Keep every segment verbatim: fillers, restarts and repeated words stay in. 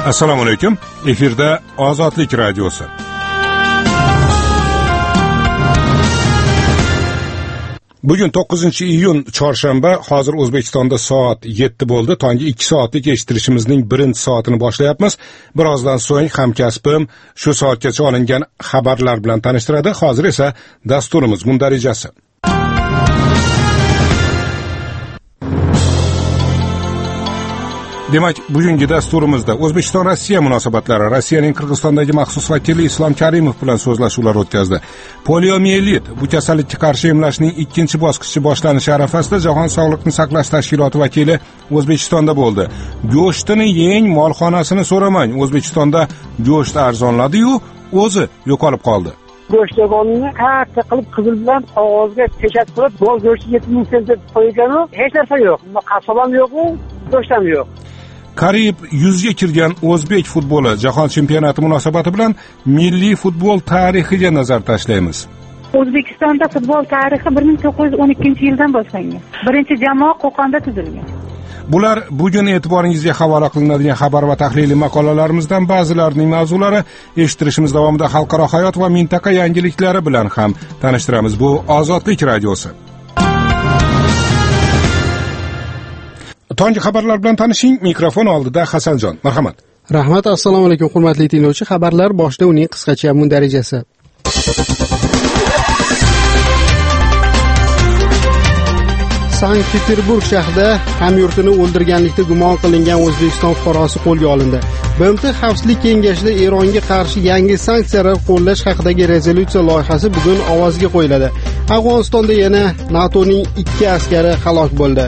Assalomu alaykum. Efirda Ozodlik radiosi. Bugun to'qqizinchi iyun chorshanba, hozir O'zbekistonda soat yetti bo'ldi. Tongi ikki soatlik eshittirishimizning birinchi soatini boshlayapmiz. Birozdan so'ng hamkasbim shu soatgacha olingan xabarlar bilan tanishtiradi. Hozir esa dasturimiz mundarijasi. Demak, bugungi dasturimizda O'zbekiston Rossiya munosabatlari, Rossiyaning Qirg'izistondagi maxsus vakili Islom Karimov bilan so'zlashuvlar o'tkazdi. Poliomiyelit, bu kasallikka qarshi emlashning ikkinchi bosqichi boshlanishi arafasida Jahon Sog'liqni saqlash tashkiloti vakili O'zbekistonda bo'ldi. Go'shtini yeng, molxonasini so'ramang. O'zbekistonda go'sht arzonladi-yu, o'zi yo'qolib qoldi. Go'sht do'konini katta qilib qizil bilan qog'ozga pechat qilib, bu go'sht yetti ming sent deb qo'ygan-u, hech narsa yo'q. Qassob ham yo'q, go'sht ham yo'q. Qariyb yuzga kirgan o'zbek futboli jahon chempionati munosabati bilan milliy futbol tarixiga nazar tashlaymiz. O'zbekistonda futbol tarixi bir ming to'qqiz yuz o'n ikkinchi yildan boshlangan. Birinchi jamoa Qo'qonda tuzilgan. Bular bugun e'tiboringizga havola qilinadigan xabar va tahliliy maqolalarimizdan ba'zilarining mavzulari. Eshittirishimiz davomida xalqaro hayot va mintaqa yangiliklari bilan ham tanishtiramiz. Bu Ozodlik radiosi. Tongi xabarlar bilan tanishing. Mikrofon oldida Hasanjon. Marhamat. Rahmat. Assalomu alaykum hurmatli tinglovchi. Xabarlar boshida uning qisqacha mundarijasi. Sankt-Peterburg shahrida hamyurtini o'ldirganlikda gumon qilingan O'zbekiston fuqarosi qo'lga olindi. B M T Xavfsizlik kengashida Eronga qarshi yangi sanksiyalar qo'llash haqidagi rezolyutsiya loyihasi bugun ovozga qo'yiladi. Afg'onistonda yana NATOning ikki askari halok bo'ldi.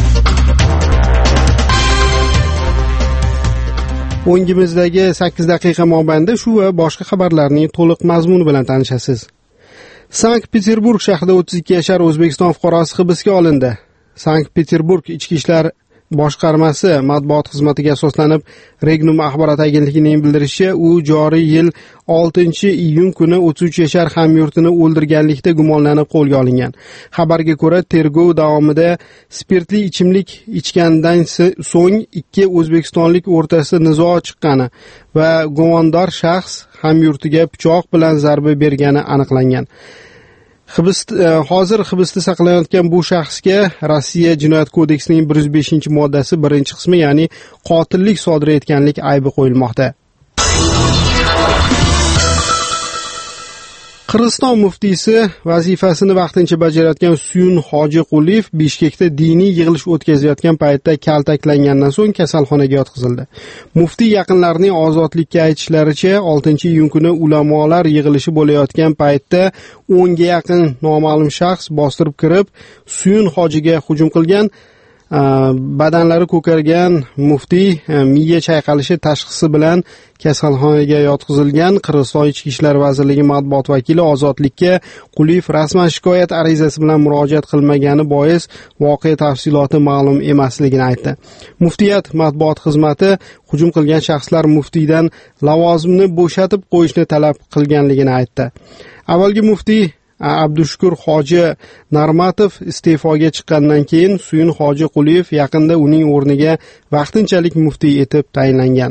O'ngimizdagi sakkiz daqiqa mobaynida shu va boshqa xabarlarning to'liq mazmuni bilan tanishasiz. Sankt-Peterburg shahrida o'ttiz ikki yashar O'zbekiston fuqarosi hibsga olindi. Sankt-Peterburg ichki ishlar boshqarmasi matbuot xizmatiga asoslanib, Regnum axborot agentligining bildirishicha, u joriy yil oltinchi iyun kuni o'ttiz uch yashar hamyurtini o'ldirganlikda gumonlanib qo'lga olingan. Xabarga ko'ra, tergov davomida spirtli ichimlik ichgandan so'ng ikki o'zbekistonlik o'rtasida nizo chiqqani va gumondor shaxs hamyurtiga pichoq bilan zarba bergani aniqlangan. Hibs hozir hibsda saqlanayotgan bu shaxsga Rossiya Jinoyat kodeksining bir yuz beshinchi moddasi birinchi qismi, ya'ni qotillik sodir etganlik aybi qo'yilmoqda. Qirg'iziston muftiysi vazifasini vaqtincha bajarayotgan Suyun Hoji Quliyev Bishkekda diniy yig'ilish o'tkazayotgan paytda kaltaklangandan so'ng kasalxonaga yotqizildi. Muftiy yaqinlarining ozodlikka aytishlaricha, oltinchi iyun kuni ulamolar yig'ilishi bo'layotgan paytda o'nga yaqin noma'lum shaxs bostirib kirib, Suyun hojiga hujum qilgan. Badanlari ko'kargan muftiy miya chayqalishi tashxisi bilan kasalxonaga yotqizilgan. Qirg'iziston Ichki ishlar vazirligi matbuot vakili ozodlikka Quliyev rasman shikoyat arizasi bilan murojaat qilmagani bois voqea tafsiloti ma'lum emasligini aytdi. Muftiyat matbuot xizmati hujum qilgan shaxslar muftiydan lavozimni bo'shatib qo'yishni talab qilganligini aytdi. Avvalgi muftiy Abdushukur Hoji Narmatov iste'foga chiqqandan keyin Suyun Hoji Quliyev yaqinda uning o'rniga vaqtinchalik muftiy etib tayinlangan.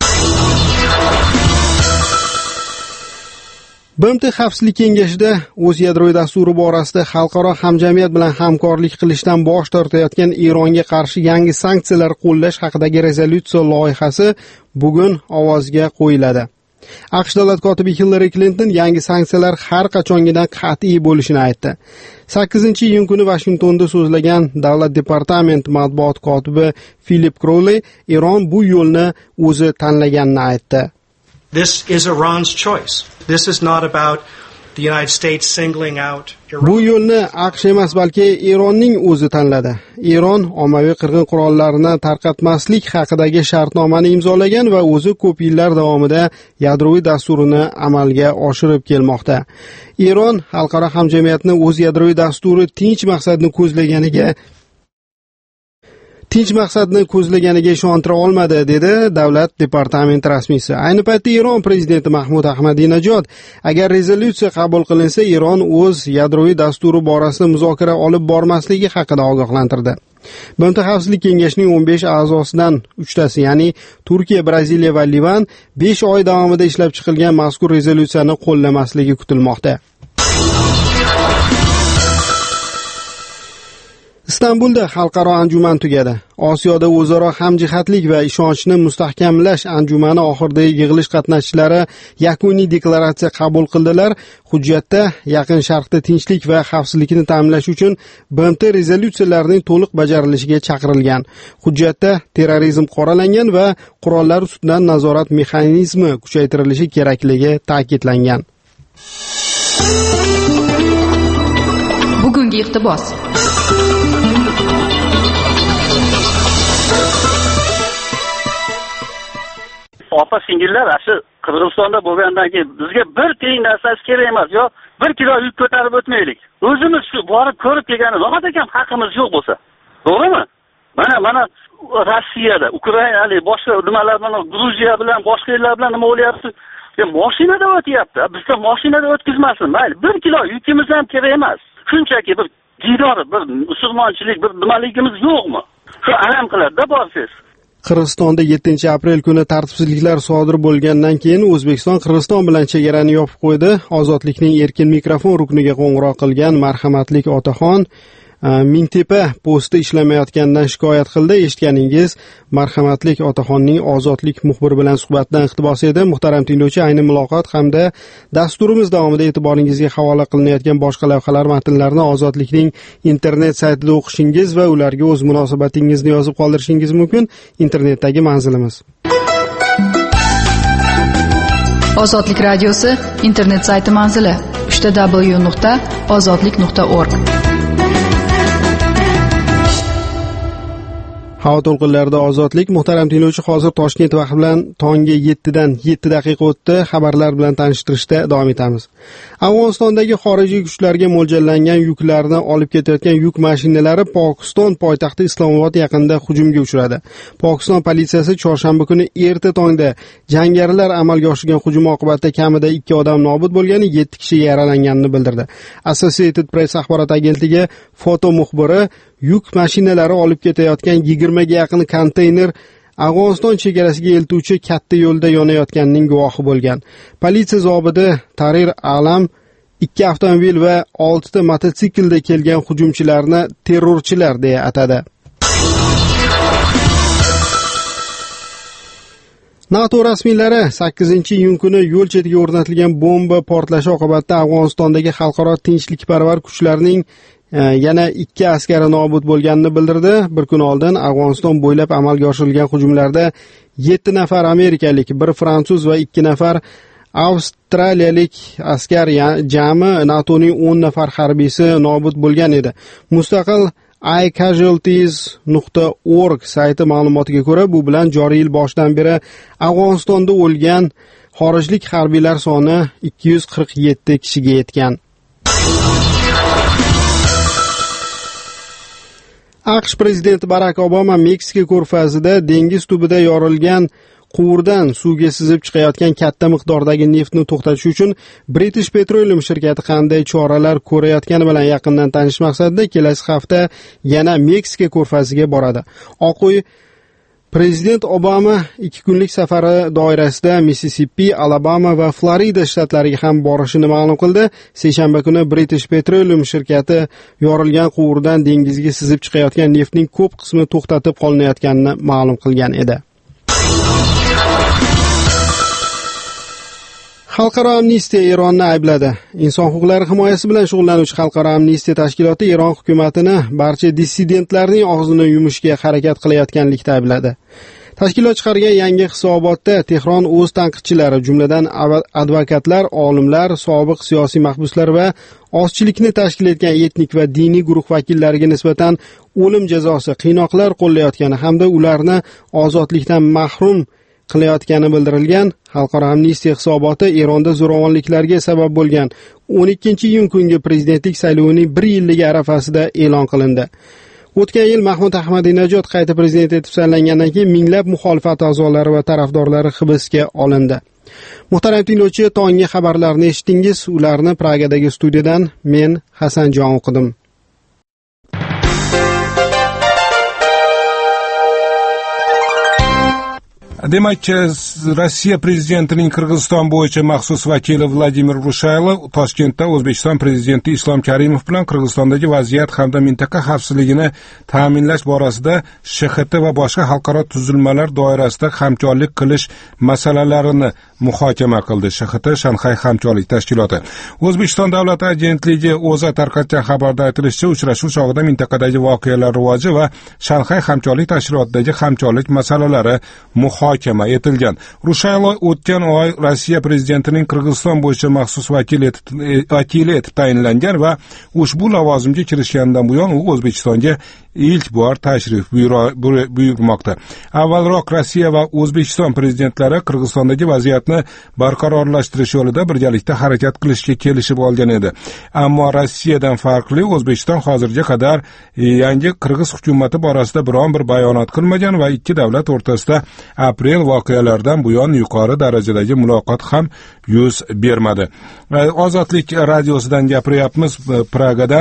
B M T Xavfsizlik kengashida o'z yadroviy dasturi borasida xalqaro hamjamiyat bilan hamkorlik qilishdan bosh tortayotgan Eronga qarshi yangi sanksiyalar qo'llash haqidagi rezolyutsiya loyihasi bugun ovozga qo'yiladi. AQSh davlat kotibi Hillary Clinton yangi sanksiyalar har qachongidan qat'iy bo'lishini aytdi. sakkizinchi iyun kuni Vashingtonda so'zlagan Davlat departamenti matbuot kotibi Philip Crowley Eron bu yo'lni o'zi tanlaganini aytdi. This is Iran's choice. This is not about the United States singling out Iran. Bu yo'lni AQSh emas, balki Eronning o'zi tanladi. Eron ommaviy qirg'in qurollarini tarqatmaslik haqidagi shartnomani imzolagan va o'zi ko'p yillar davomida yadroviy dasturini amalga oshirib kelmoqda. Eron xalqaro hamjamiyatni o'z yadroviy dasturi tinch maqsadni ko'zlaganiga tinch maqsadni ko'zlaganiga ishontira olmadi, dedi davlat departamenti rasmiysi. Ayni paytda Eron prezidenti Mahmud Ahmadinejod agar rezolyutsiya qabul qilinsa, Eron o'z yadroviy dasturi borasida muzokara olib bormasligi haqida ogohlantirdi. B M T Xavfsizlik kengashining o'n besh a'zosidan uchtasi, ya'ni Turkiya, Braziliya va Livan besh oy davomida ishlab chiqilgan mazkur rezolyutsiyani qo'llamasligi kutilmoqda. Istanbulda xalqaro anjuman tugadi. Osiyoda o'zaro hamjihatlik va ishonchni mustahkamlash anjumani oxiridagi yig'ilish qatnashchilari yakuniy deklaratsiya qabul qildilar. Hujjatda Yaqin Sharqda tinchlik va xavfsizlikni ta'minlash uchun B M T rezolyutsiyalarining to'liq bajarilishiga chaqirilgan. Hujjatda terrorizm qoralangan va qurollar ustidan nazorat mexanizmi kuchaytirilishi kerakligi ta'kidlangan. Bugungi iqtibos. Opa singillar shu Qirg'izistonda bo'lgandan keyin bizga bir tiyin narsasi kerak emas, yo bir kilo yuk ko'tarib o'tmaylik. O'zimiz shu borib ko'rib kelgani nahotki ham haqqimiz yo'q bo'lsa. To'g'rimi? Mana mana Rossiyada, Ukrainalik, boshqa nimalar bilan, Gruziya bilan, boshqa yerlar bilan nima bo'lyapti? Mashinada o'tyapti. Bizda mashinada o'tkazmasin, mayli. bir kilo yukimiz ham kerak emas. Shunchaki bir didor, bir musulmonchilik, bir nimaligimiz yo'qmi? Shu alam qiladi-da borsiz. Qirg'izistonda yettinchi aprel kuni tartibsizliklar sodir bo'lgandan keyin O'zbekiston Qirg'iziston bilan chegarani yopib qo'ydi. Ozodlikning erkin mikrofon rukniga qo'ng'iroq qilgan marhamatlik otaxon Mingtepa posti ishlamayotgandan shikoyat qildi. Eshitganingiz marhamatlik otaxonning Ozodlik muxbiri bilan suhbatdan iqtibos edi. Muhtaram tinglovchi, ayni muloqot hamda dasturimiz davomida e'tiboringizga havola qilinayotgan boshqa lavhalar matnlarini Ozodlikning internet saytida o'qishingiz va ularga o'z munosabatingizni yozib qoldirishingiz mumkin. Internetdagi manzilimiz Ozodlik radiosi internet sayti manzili uch w nuqta ozodlik nuqta org. Havo to'lqinlarida Ozodlik. Muhtaram tinglovchi, hozir Toshkent vaqti bilan tongi yettidan yetti daqiqa o'tdi. Xabarlar bilan tanishtirishda davom etamiz. Afg'onistondagi xorijiy kuchlarga mo'ljallangan yuklarni olib ketayotgan yuk mashinalari Pokiston poytaxti Islomobod yaqinida hujumga uchradi. Pokiston politsiyasi chorshanba kuni erta tongda jangarilar amalga oshirgan hujum oqibatida kamida ikki odam nobud bo'lgani, yetti kishi yaralanganini bildirdi. Associated Press axborot agentligi foto muxbiri yuk mashinalari olib ketayotgan yigirmaga yaqin konteyner Afg'oniston chegarasiga eltuvchi katta yo'lda yonayotganining guvohi bo'lgan. Politsiya zobiti Tarir Alam ikki avtomobil va oltita mototsiklda kelgan hujumchilarni terrorchilar deya atadi. NATO rasmiylari sakkizinchi iyun kuni yo'l chetiga o'rnatilgan bomba portlashi oqibatida Afg'onistondagi xalqaro tinchlikparvar kuchlarning yana ikki askari nobud bo'lganini bildirdi. Bir kun oldin Afg'oniston bo'ylab amalga oshirilgan hujumlarda yetti nafar amerikalik, bir fransuz va ikki nafar avstraliyalik askar, jami NATOning o'n nafar harbiysi nobud bo'lgan edi. Mustaqil i casualties nuqta org sayti ma'lumotiga ko'ra, bu bilan joriy yil boshidan beri Afg'onistonda o'lgan xorijlik harbiylar soni ikki yuz qirq yetti kishiga yetgan. AQSh prezidenti Barak Obama Meksika ko'rfazida dengiz tubida yorilgan quvurdan suvga sizib chiqayotgan katta miqdordagi neftni to'xtatish uchun British Petroleum shirkati qanday choralar ko'rayotgani bilan yaqindan tanishish maqsadida kelasi hafta yana Meksika ko'rfaziga boradi. Oq uy Prezident Obama ikki kunlik safari doirasida Mississippi, Alabama va Florida shtatlariga ham borishini ma'lum qildi. Seshanba kuni British Petroleum shirkati yorilgan quvurdan dengizga sizib chiqayotgan neftning ko'p qismi to'xtatib qolinayotganini ma'lum qilgan edi. Xalqaro amnistiya Eronni aybladi. Inson huquqlari himoyasi bilan shug'ullanuvchi Xalqaro amnistiya tashkiloti Eron hukumatini barcha dissidentlarning og'zini yumishga harakat qilayotganlikda aybladi. Tashkilot chiqargan yangi hisobotda Tehron o'z tanqidchilari, jumladan advokatlar, olimlar, sobiq siyosiy mahbuslar va ozchilikni tashkil etgan etnik va diniy guruh vakillariga nisbatan o'lim jazosi, qiynoqlar qo'llayotgani hamda ularni ozodlikdan mahrum qilayotgani bildirilgan. Xalqaro amnistiya hisoboti Eronda zo'ravonliklarga sabab bo'lgan o'n ikkinchi iyun kungi prezidentlik saylovining bir yilligi arafasida e'lon qilindi. O'tgan yil Mahmud Ahmadinejod qayta prezident etib saylangandan keyin minglab muxolifat a'zolari va tarafdorlari hibsga olindi. Muhtaram tinglovchi, tonggi xabarlarni eshitdingiz. Ularni Pragadagi studiyadan men Hasanjon o'qidim. Demak, Rossiya prezidentining Qirg'iziston bo'yicha maxsus vakili Vladimir Rushaylo Toshkentda O'zbekiston prezidenti Islom Karimov bilan Qirg'izistondagi vaziyat hamda mintaqa xavfsizligini ta'minlash borasida Sh X T va boshqa xalqaro tuzilmalar doirasida hamkorlik qilish masalalarini muhokama qildi. Sh X T Shanxay hamkorlik tashkiloti. O'zbekiston davlat agentligi o'za tarqatgan xabarda aytilishicha, uchrashuv chog'ida mintaqadagi voqealar rivoji va Shanxay hamkorlik tashkilotidagi hamkorlik masalalari muhokama etilgan. Rushaylo o'tgan oy Rossiya prezidentining Qirg'iziston bo'yicha maxsus vakil etib vakili etib tayinlangan va ushbu lavozimga kirishganidan buyon u O'zbekistonga ilk bor tashrif buyurmoqda. Avvalroq Rossiya va O'zbekiston prezidentlari Qirg'izistondagi vaziyatni barqarorlashtirish yo'lida birgalikda harakat qilishga kelishib olgan edi. Ammo Rossiyadan farqli O'zbekiston hozirga qadar yangi Qirg'iz hukumati borasida biron bir bayonot qilmagan va ikki davlat o'rtasida aprel voqealaridan buyon yuqori darajadagi muloqot ham yuz bermadi. Ozodlik radiosidan gapiryapmiz, Pragadan.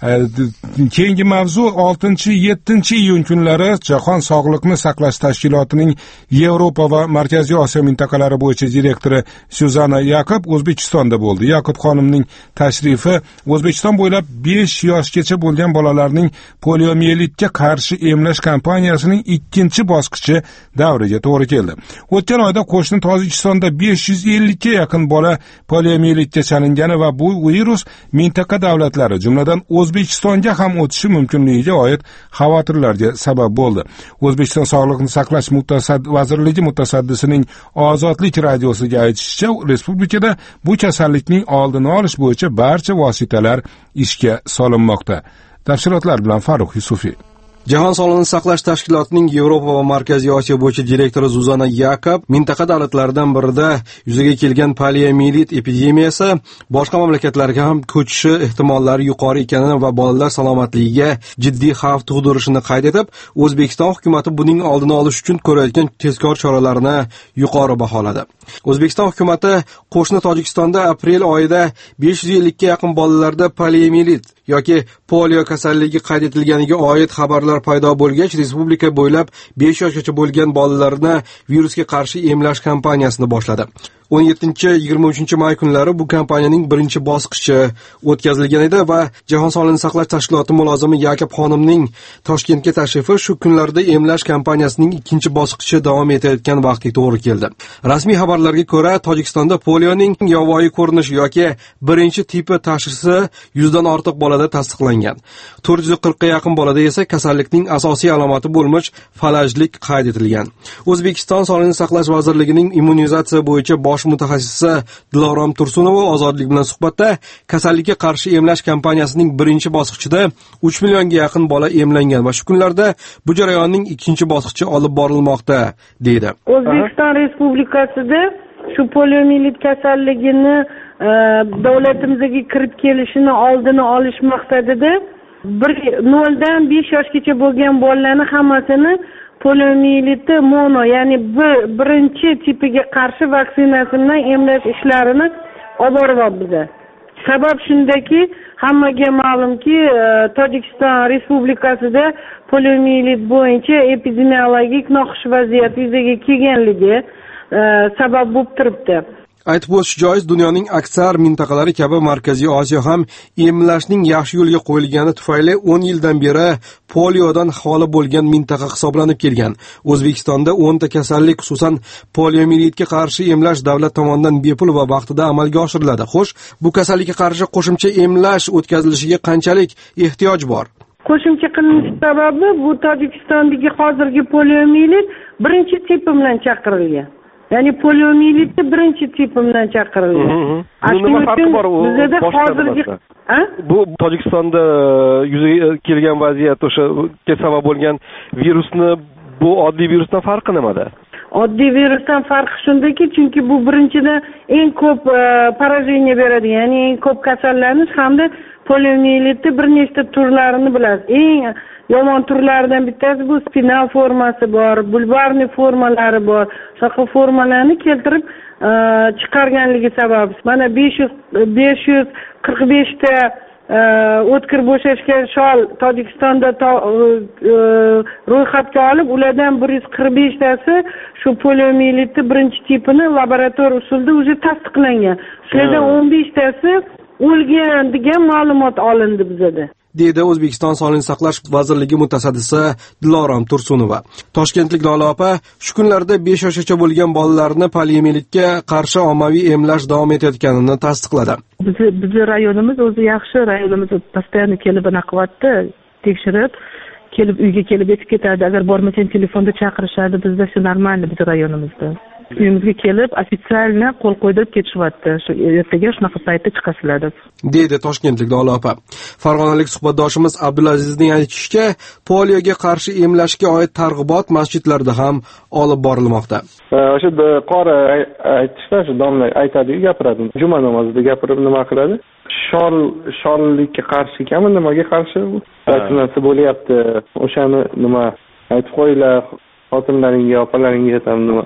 Keyingi mavzu oltinchi yettinchi iyun kunlari Jahon Sog'liqni saqlash tashkilotining Yevropa va Markaziy Osiyo mintaqalari bo'yicha direktori Suzana Yakob O'zbekistonda bo'ldi. Yakob xonimning tashrifi O'zbekiston bo'ylab besh yoshgacha bo'lgan bolalarning poliomiyelitga qarshi emlash kampaniyasining ikkinchi bosqichi davriga to'g'ri keldi. O'tgan oyda qo'shni Tojikistonda besh yuz ellik ga yaqin bola poliomiyelitga chalingani va bu virus mintaqa davlatlari, jumladan O'zbekistonga ham o'tishi mumkinligiga oid xavotirlarga sabab bo'ldi. O'zbekiston Sog'liqni saqlash vazirligi mutasaddisining Ozodlik radiosiga aytishicha, respublikada bu kasallikning oldini olish bo'yicha barcha vositalar ishga solinmoqda. Tafsilotlar bilan Farruh Yusufiy. Jahon Sog'liqni saqlash tashkilotining Yevropa va Markaziy Osiyo bo'yicha direktori Suzana Yakob mintaqa davlatlaridan birida yuzaga kelgan poliomiyelit epidemiyasi boshqa mamlakatlarga ham ko'chishi ehtimollari yuqori ekanini va bolalar salomatligiga jiddiy xavf tug'dirishini qayd etib, O'zbekiston hukumatı buning oldini olish uchun ko'rayotgan tezkor choralarni yuqori baholadi. O'zbekiston hukumatı qo'shni Tojikistonda aprel oyida besh yuz ellik ga yaqin bolalarda poliomiyelit yoki polio kasalligi qayd etilganiga oid xabarlar paydo bo'lgach, respublika bo'ylab besh yoshgacha bo'lgan bolalarni virusga qarshi emlash kampaniyasini boshladi. o'n yettinchi yigirma uchinchi may kunlari bu kampaniyaning birinchi bosqichi o'tkazilgan edi va Jahon Sog'liqni saqlash tashkiloti mulozimi Yakob xonimning Toshkentga tashrifi shu kunlarda emlash kampaniyasining ikkinchi bosqichi davom etayotgan vaqtga to'g'ri keldi. Rasmiy xabarlarga ko'ra, Tojikistonda polioning yovvoyi ko'rinishi yoki birinchi tipi tashxisi yuzdan ortiq bolada tasdiqlangan. to'rt yuz qirq ga yaqin bolada esa kasallikning asosiy alomati bo'lmoq falajlik qayd etilgan. O'zbekiston Sog'liqni saqlash vazirligining immunizatsiya bo'yicha bosh mutaxassisi Dilorom Tursunova Ozodlik bilan suhbatda kasallikka qarshi emlash kampaniyasining birinchi bosqichida uch millionga yaqin bola emlangan va shu kunlarda bu jarayonning ikkinchi bosqichi olib borilmoqda dedi. O'zbekiston Respublikasida shu poliomiyelit kasalligini davlatimizga kirib kelishini oldini olish maqsadida noldan besh yoshgacha bo'lgan bolalarni hammasini poliomiyeliti mono, ya'ni bir, birinchi tipiga qarshi vaksinasi bilan emlash ishlarini olib boryapmiz. Sabab shundaki, hammaga ma'lumki, Tojikiston Respublikasida poliomiyelit bo'yicha epidemiologik noxush vaziyat yuzaga kelganligi sabab bo'lib turibdi. Aytib o'tish joiz, dunyoning aksar mintaqalari kabi Markaziy Osiyo ham emlashning yaxshi yo'lga qo'yilgani tufayli o'n yildan beri poliodan xoli bo'lgan mintaqa hisoblanib kelgan. O'zbekistonda o'nta kasallik, xususan poliomiyelitga qarshi emlash davlat tomonidan bepul va vaqtida amalga oshiriladi. Xo'sh, bu kasallikka qarshi qo'shimcha emlash o'tkazilishiga qanchalik ehtiyoj bor? Qo'shimcha qilinish sababi bu Tojikistondagi hozirgi poliomiyelit birinchi tipi bilan chaqirilgan. Ya'ni poliomiyelitni birinchi tipi bilan chaqirilgan. Nima farqi bor u? Bizda hozirgi bu Tojikistonda yuzaga kelgan vaziyat, o'sha sabab bo'lgan virusni bu oddiy virusdan farqi nimada? Oddiy virusdan farqi shundaki, chunki bu birinchidan eng ko'p поражение beradi, ya'ni eng ko'p kasallanish hamda poliomiyelitni bir nechta turlarini bilasiz. Eng yomon turlaridan bittasi bu spinal formasi bor, bulbarniy formalari bor. Shunaqa formalarni keltirib chiqarganligi sabab mana besh yuz qirq besh ta o'tkir bo'shashgan shol Tojikistonda ro'yxatga olib, ulardan bir yuz qirq beshtasi shu poliomiyelitni birinchi tipini laboratoriya usulida уже tasdiqlangan. Shulardan o'n beshtasi o'lgan degan ma'lumot olindi bizda. Deydi O'zbekiston Sog'liqni saqlash vazirligi mutasaddisi Dilorom Tursunova. Toshkentlik Lola opa shu kunlarda besh yoshgacha bo'lgan bolalarni poliomiyelitga qarshi ommaviy emlash davom etayotganini tasdiqladi. Bizni rayonimiz o'zi yaxshi, rayonimiz постоянно kelib qilyapti, tekshirib, kelib uyga kelib yetib ketadi. Agar bormasang telefonda chaqirishadi. Bizda shu normal biz rayonimizda. Uyimizga kelib ofitsialni qo'l qo'ydirib ketishyapti. Shu ertaga shunaqa paytda chiqasizlar deb. Deydi Toshkentlik Lola opa. Farg'onalik suhbatdoshimiz Abdulazizning aytishicha, polioga qarshi emlashga oid targ'ibot masjidlarda ham olib borilmoqda. O'sha qori aytishda, shu domla aytadi-ku, gapiradi. Juma namozida gapirib nima qiladi? Shol shollikka qarshi ekanmi, nimaga qarshi? Vaksinatsiya bo'lyapti. O'shani nima aytib qo'yinglar, xotinlaringga, opalaringga ham nima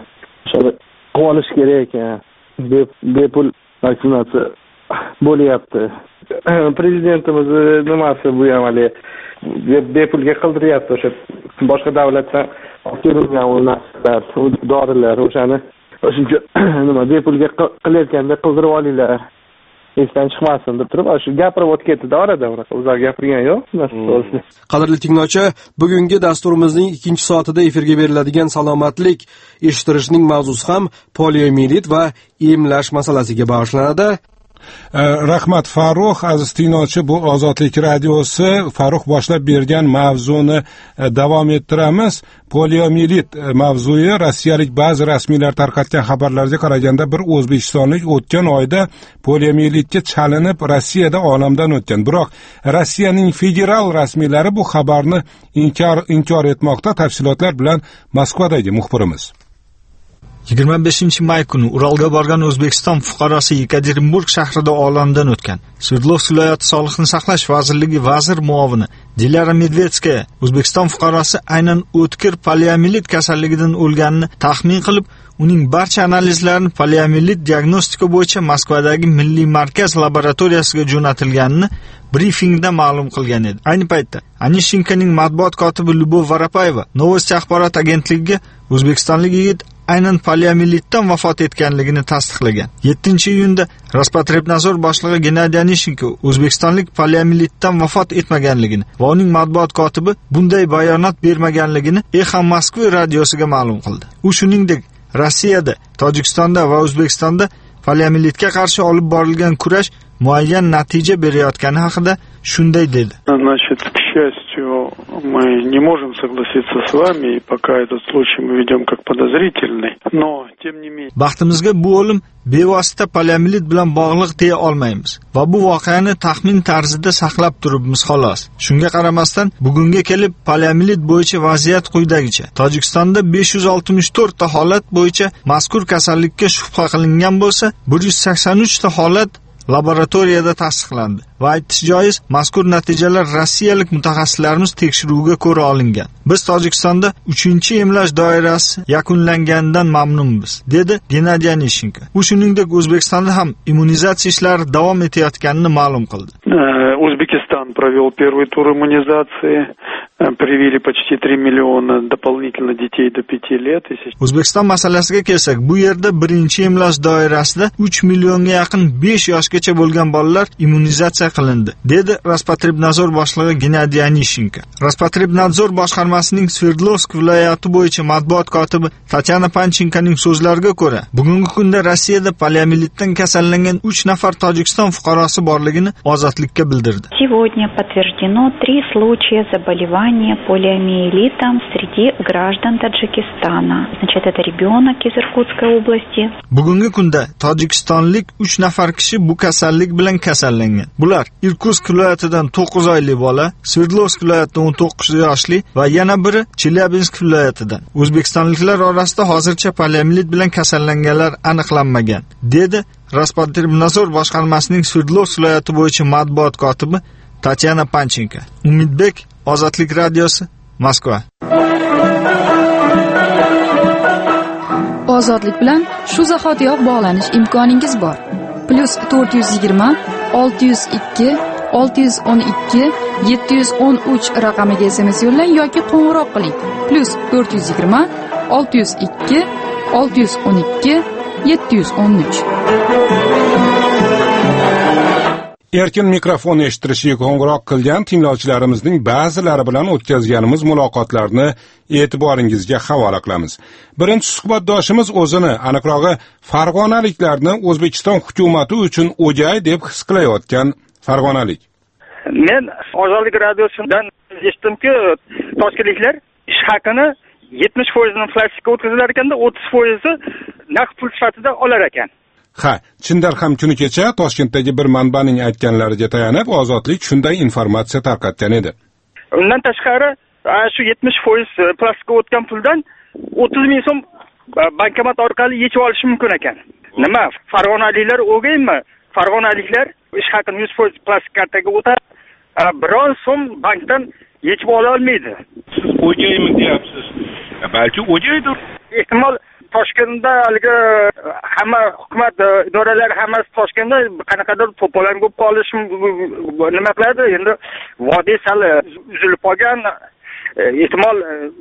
qolish kerak ekan. Bepul vaksinatsiya bo'lyapti. Prezidentimiz nimasi bu ham hali bepulga qildiryapti. O'sha boshqa davlatdan olib kelingan u narsalar, dorilar, o'shani o'shuncha nima bepulga qilayotganda qildirib olinglar. Esdan chiqmasin deb turib, shu gapirib o'tib ketdi orada, unaqa uzoq gapirgan yo'q. Qadrli tinglovchi, bugungi dasturimizning ikkinchi soatida efirga beriladigan salomatlik eshittirishning mavzusi ham poliomiyelit va emlash masalasiga bag'ishlanadi. Rahmat Farruh, aziz tinglovchi, bu Ozodlik radiosi. Farruh boshlab bergan mavzuni davom ettiramiz. Poliomiyelit mavzuyi rossiyalik ba'zi rasmiylar tarqatgan xabarlarga qaraganda bir o'zbekistonlik o'tgan oyda poliomiyelitga chalinib Rossiyada olamdan o'tgan. Biroq Rossiyaning federal rasmiylari bu xabarni inkor inkor etmoqda. Tafsilotlar bilan Moskvadagi muxbirimiz. yigirma beshinchi may kuni Uralga borgan O'zbekiston fuqarosi Yekaterinburg shahrida olamdan o'tgan. Sverdlovsk viloyati Sog'liqni saqlash vazirligi vazir muovini Dilara Medvedskaya O'zbekiston fuqarosi aynan o'tkir poliomiyelit kasalligidan o'lganini taxmin qilib, uning barcha analizlarini poliomiyelit diagnostika bo'yicha Moskvadagi Milliy markaz laboratoriyasiga jo'natilganini brifingda ma'lum qilgan edi. Ayni paytda Anishinkaning matbuot kotibi Lyubov Varapayeva Novosti axborot agentligiga O'zbekistonlik yigit aynan poliomiyelitdan vafot etganligini tasdiqlagan. yettinchi iyunda Rospotrebnadzor boshlig'i Gennadiy Anishinko O'zbekistonlik poliomiyelitdan vafot etmaganligini va uning matbuot kotibi bunday bayonot bermaganligini Exa Moskva radiosiga ma'lum qildi. U shuningdek Rossiyada, Tojikistonda va O'zbekistonda poliomiyelitga qarshi olib borilgan kurash muayyan natija berayotgani haqida shunday dedi. Значит, к счастью, мы не можем согласиться с вами, и пока этот случай мы ведем как подозрительный, но тем не менее. Baxtimizga bu o'lim bevosita poliomiyelit bilan bog'liq deya olmaymiz va bu voqeani taxmin tarzida saqlab turibmiz xolos. Shunga qaramasdan bugunga kelib poliomiyelit bo'yicha vaziyat quyidagicha. Tojikistonda besh yuz oltmish to'rt ta holat bo'yicha mazkur kasallikka shubha qilingan bo'lsa, bir yuz sakson uch ta holat laboratoriyada tasdiqlandi va aytish joiz, mazkur natijalar rossiyalik mutaxassislarimiz tekshiruviga ko'ra olingan. Biz Tojikistonda uchinchi emlash doirasi yakunlanganidan mamnunmiz, dedi Gennadiy Anishinko. U shuningdek O'zbekistonda ham immunizatsiya ishlari davom etayotganini ma'lum qildi. O'zbekiston провел первый тур иммунизации, привили почти три миллиона дополнительно детей до пяти лет. O'zbekiston masalasiga kelsak, bu yerda birinchi emlash doirasida uch millionga yaqin besh yoshgacha bo'lgan bolalar immunizatsiya qilindi, dedi Rospotrebnadzor boshlig'i Gennadiy Anishinko. Rospotrebnadzor boshqarmasining Sverdlovsk viloyati bo'yicha matbuot kotibi Tatyana Panchinkaning so'zlariga ko'ra, bugungi kunda Rossiyada poliomiyelitdan kasallangan uch nafar Tojikiston fuqarosi borligini Ozodlikka bildirdi. Сегодня подтверждено три случая заболевания полиомиелитом среди граждан Таджикистана. Значит, это ребенок из Иркутской области. Bugungi kunda Tojikistonlik uch nafar kishi bu kasallik bilan kasallangan. Bular Irkutsk viloyatidan to'qqiz oylik bola, Sverdlovsk viloyatidan o'n to'qqiz yoshli va yana biri Chelyabinsk viloyatidan. O'zbekistonliklar orasida hozircha poliomiyelit bilan kasallanganlar aniqlanmagan, dedi Rospotrebnadzor boshqarmasining Sverdlovsk viloyati bo'yicha matbuot kotibi Tatyana Panchinka. Umidbek, Ozodlik radiosi, Moskva. Ozodlik bilan shu zahotiyoq bog'lanish imkoningiz bor. plus to'rt yuz yigirma olti yuz ikki olti yuz o'n ikki yetti yuz o'n uch raqamiga S M S yo'llang yoki qo'ng'iroq qiling. Plus to'rt yuz yigirma olti yuz ikki olti yuz o'n ikki yetti yuz o'n uch. Erkin mikrofon eshittirishiga qo'ng'iroq qilgan tinglovchilarimizning ba'zilari bilan o'tkazganimiz muloqotlarni e'tiboringizga havola qilamiz. Birinchi suhbatdoshimiz o'zini, aniqrog'i farg'onaliklarni O'zbekiston hukumati uchun o'jay deb his qilayotgan farg'onalik. Men Ozodlik radiosidan eshitdimki, toshkentliklar ish haqini yetmish foizini plastikka o'tkazilar ekanda, o'ttiz foizi naqd pul sifatida olar ekan. Ha, chindan ham kuni kecha Toshkentdagi bir manbaning aytganlariga tayanib, Ozodlik shunday informatsiya tarqatgan edi. Undan tashqari, shu yetmish foiz plastikka o'tgan puldan o'ttiz ming so'm bankomat orqali yechib olish mumkin ekan. Nima? Farg'onaliklar o'gaymi? Farg'onaliklar ish haqini yuz foiz plastik kartaga o'tadi, biron so'm bankdan yechib ola olmaydi. Siz o'jaymi deyapsiz? Balki o'jaydir. Ehtimol Toshkentda haligi hamma hukumat idoralari hammasi Toshkentda qanaqadir to'polon bo'lib qolish nima qiladi? Endi vodiy sal uzilib qolgan. Ehtimol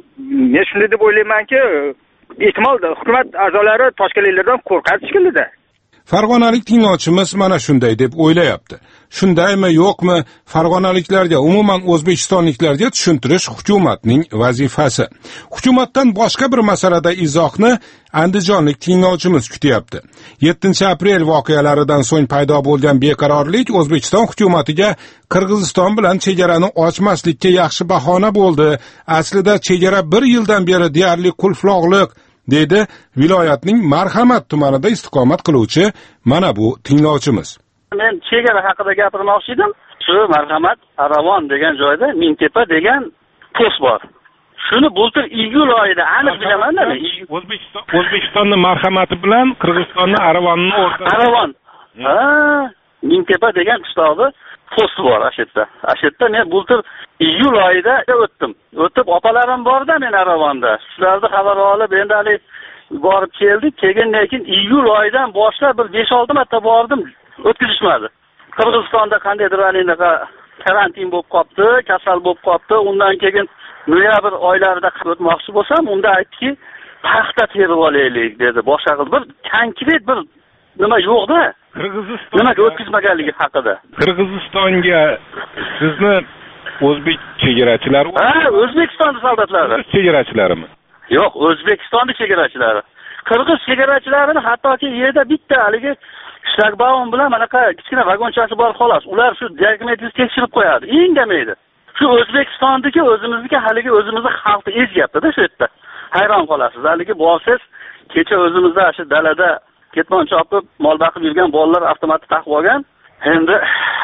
men shunday deb o'ylaymanki, ehtimol hukumat a'zolari toshkentliklardan qo'rqadi shekilli. Farg'onalik tinglovchimiz mana shunday deb o'ylayapti. Shundaymi, yo'qmi, farg'onaliklarga, umuman o'zbekistonliklarga tushuntirish hukumatning vazifasi. Hukumatdan boshqa bir masalada izohni andijonlik tinglovchimiz kutyapti. yettinchi aprel voqealaridan so'ng paydo bo'lgan beqarorlik O'zbekiston hukumatiga Qirg'iziston bilan chegarani ochmaslikka yaxshi bahona bo'ldi. Aslida chegara bir yildan beri deyarli qulfloqliq, dedi viloyatning Marhamat tumanida istiqomat qiluvchi mana bu tinglovchimiz. Men chegara haqida gapirmoqchi edim. Shu Marhamat Aravon degan joyda Mingtepa degan post bor. Shuni bultir iyul oyida aniq bilaman-da. O'zbekiston O'zbekistonning Marhamati bilan Qirg'izistonning Aravonning o'rtasida. Aravon. Ha, Mingtepa degan qishloqda post bor ashitda. Ashitda men bultir iyul oyida o'tdim. O'tib opalarim borda men Aravonda. Shularni xabar olib endi hali borib keldik. Keyin lekin iyul oyidan boshlab bir besh olti marta bordim, o'tkazishmadi. Qirg'izistonda qandaydir anaqa karantin bo'lib qopti, kasal bo'lib qopti. Undan keyin noyabr oylarida o'tmoqchi bo'lsam, unda aytdiki, paxta terib olaylik dedi. Boshqa bir konkret bir nima yo'q-da. Qirg'iziston nimaga o'tkazmaganligi haqida. Qirg'izistonga sizni o'zbek chegarachilari? Ha, O'zbekiston soldatlari. Chegarachilarimi? Yo'q, O'zbekistonning chegarachilari. Qirg'iz chegarachilarini hattoki yerda bitta haligi shlagbaum bilan manaqa kichkina vagonchasi bor xolos. Ular shu dokumentingizni tekshirib qo'yadi. Indamaydi. Shu O'zbekistondagi o'zimizniki haligi o'zimizni xalqni ezyapti-da shu yerda. Hayron qolasiz. Haligi borsiz, kecha o'zimizda shu dalada ketmon chopib, mol boqib yurgan bolalar avtomatni taqib olgan. Endi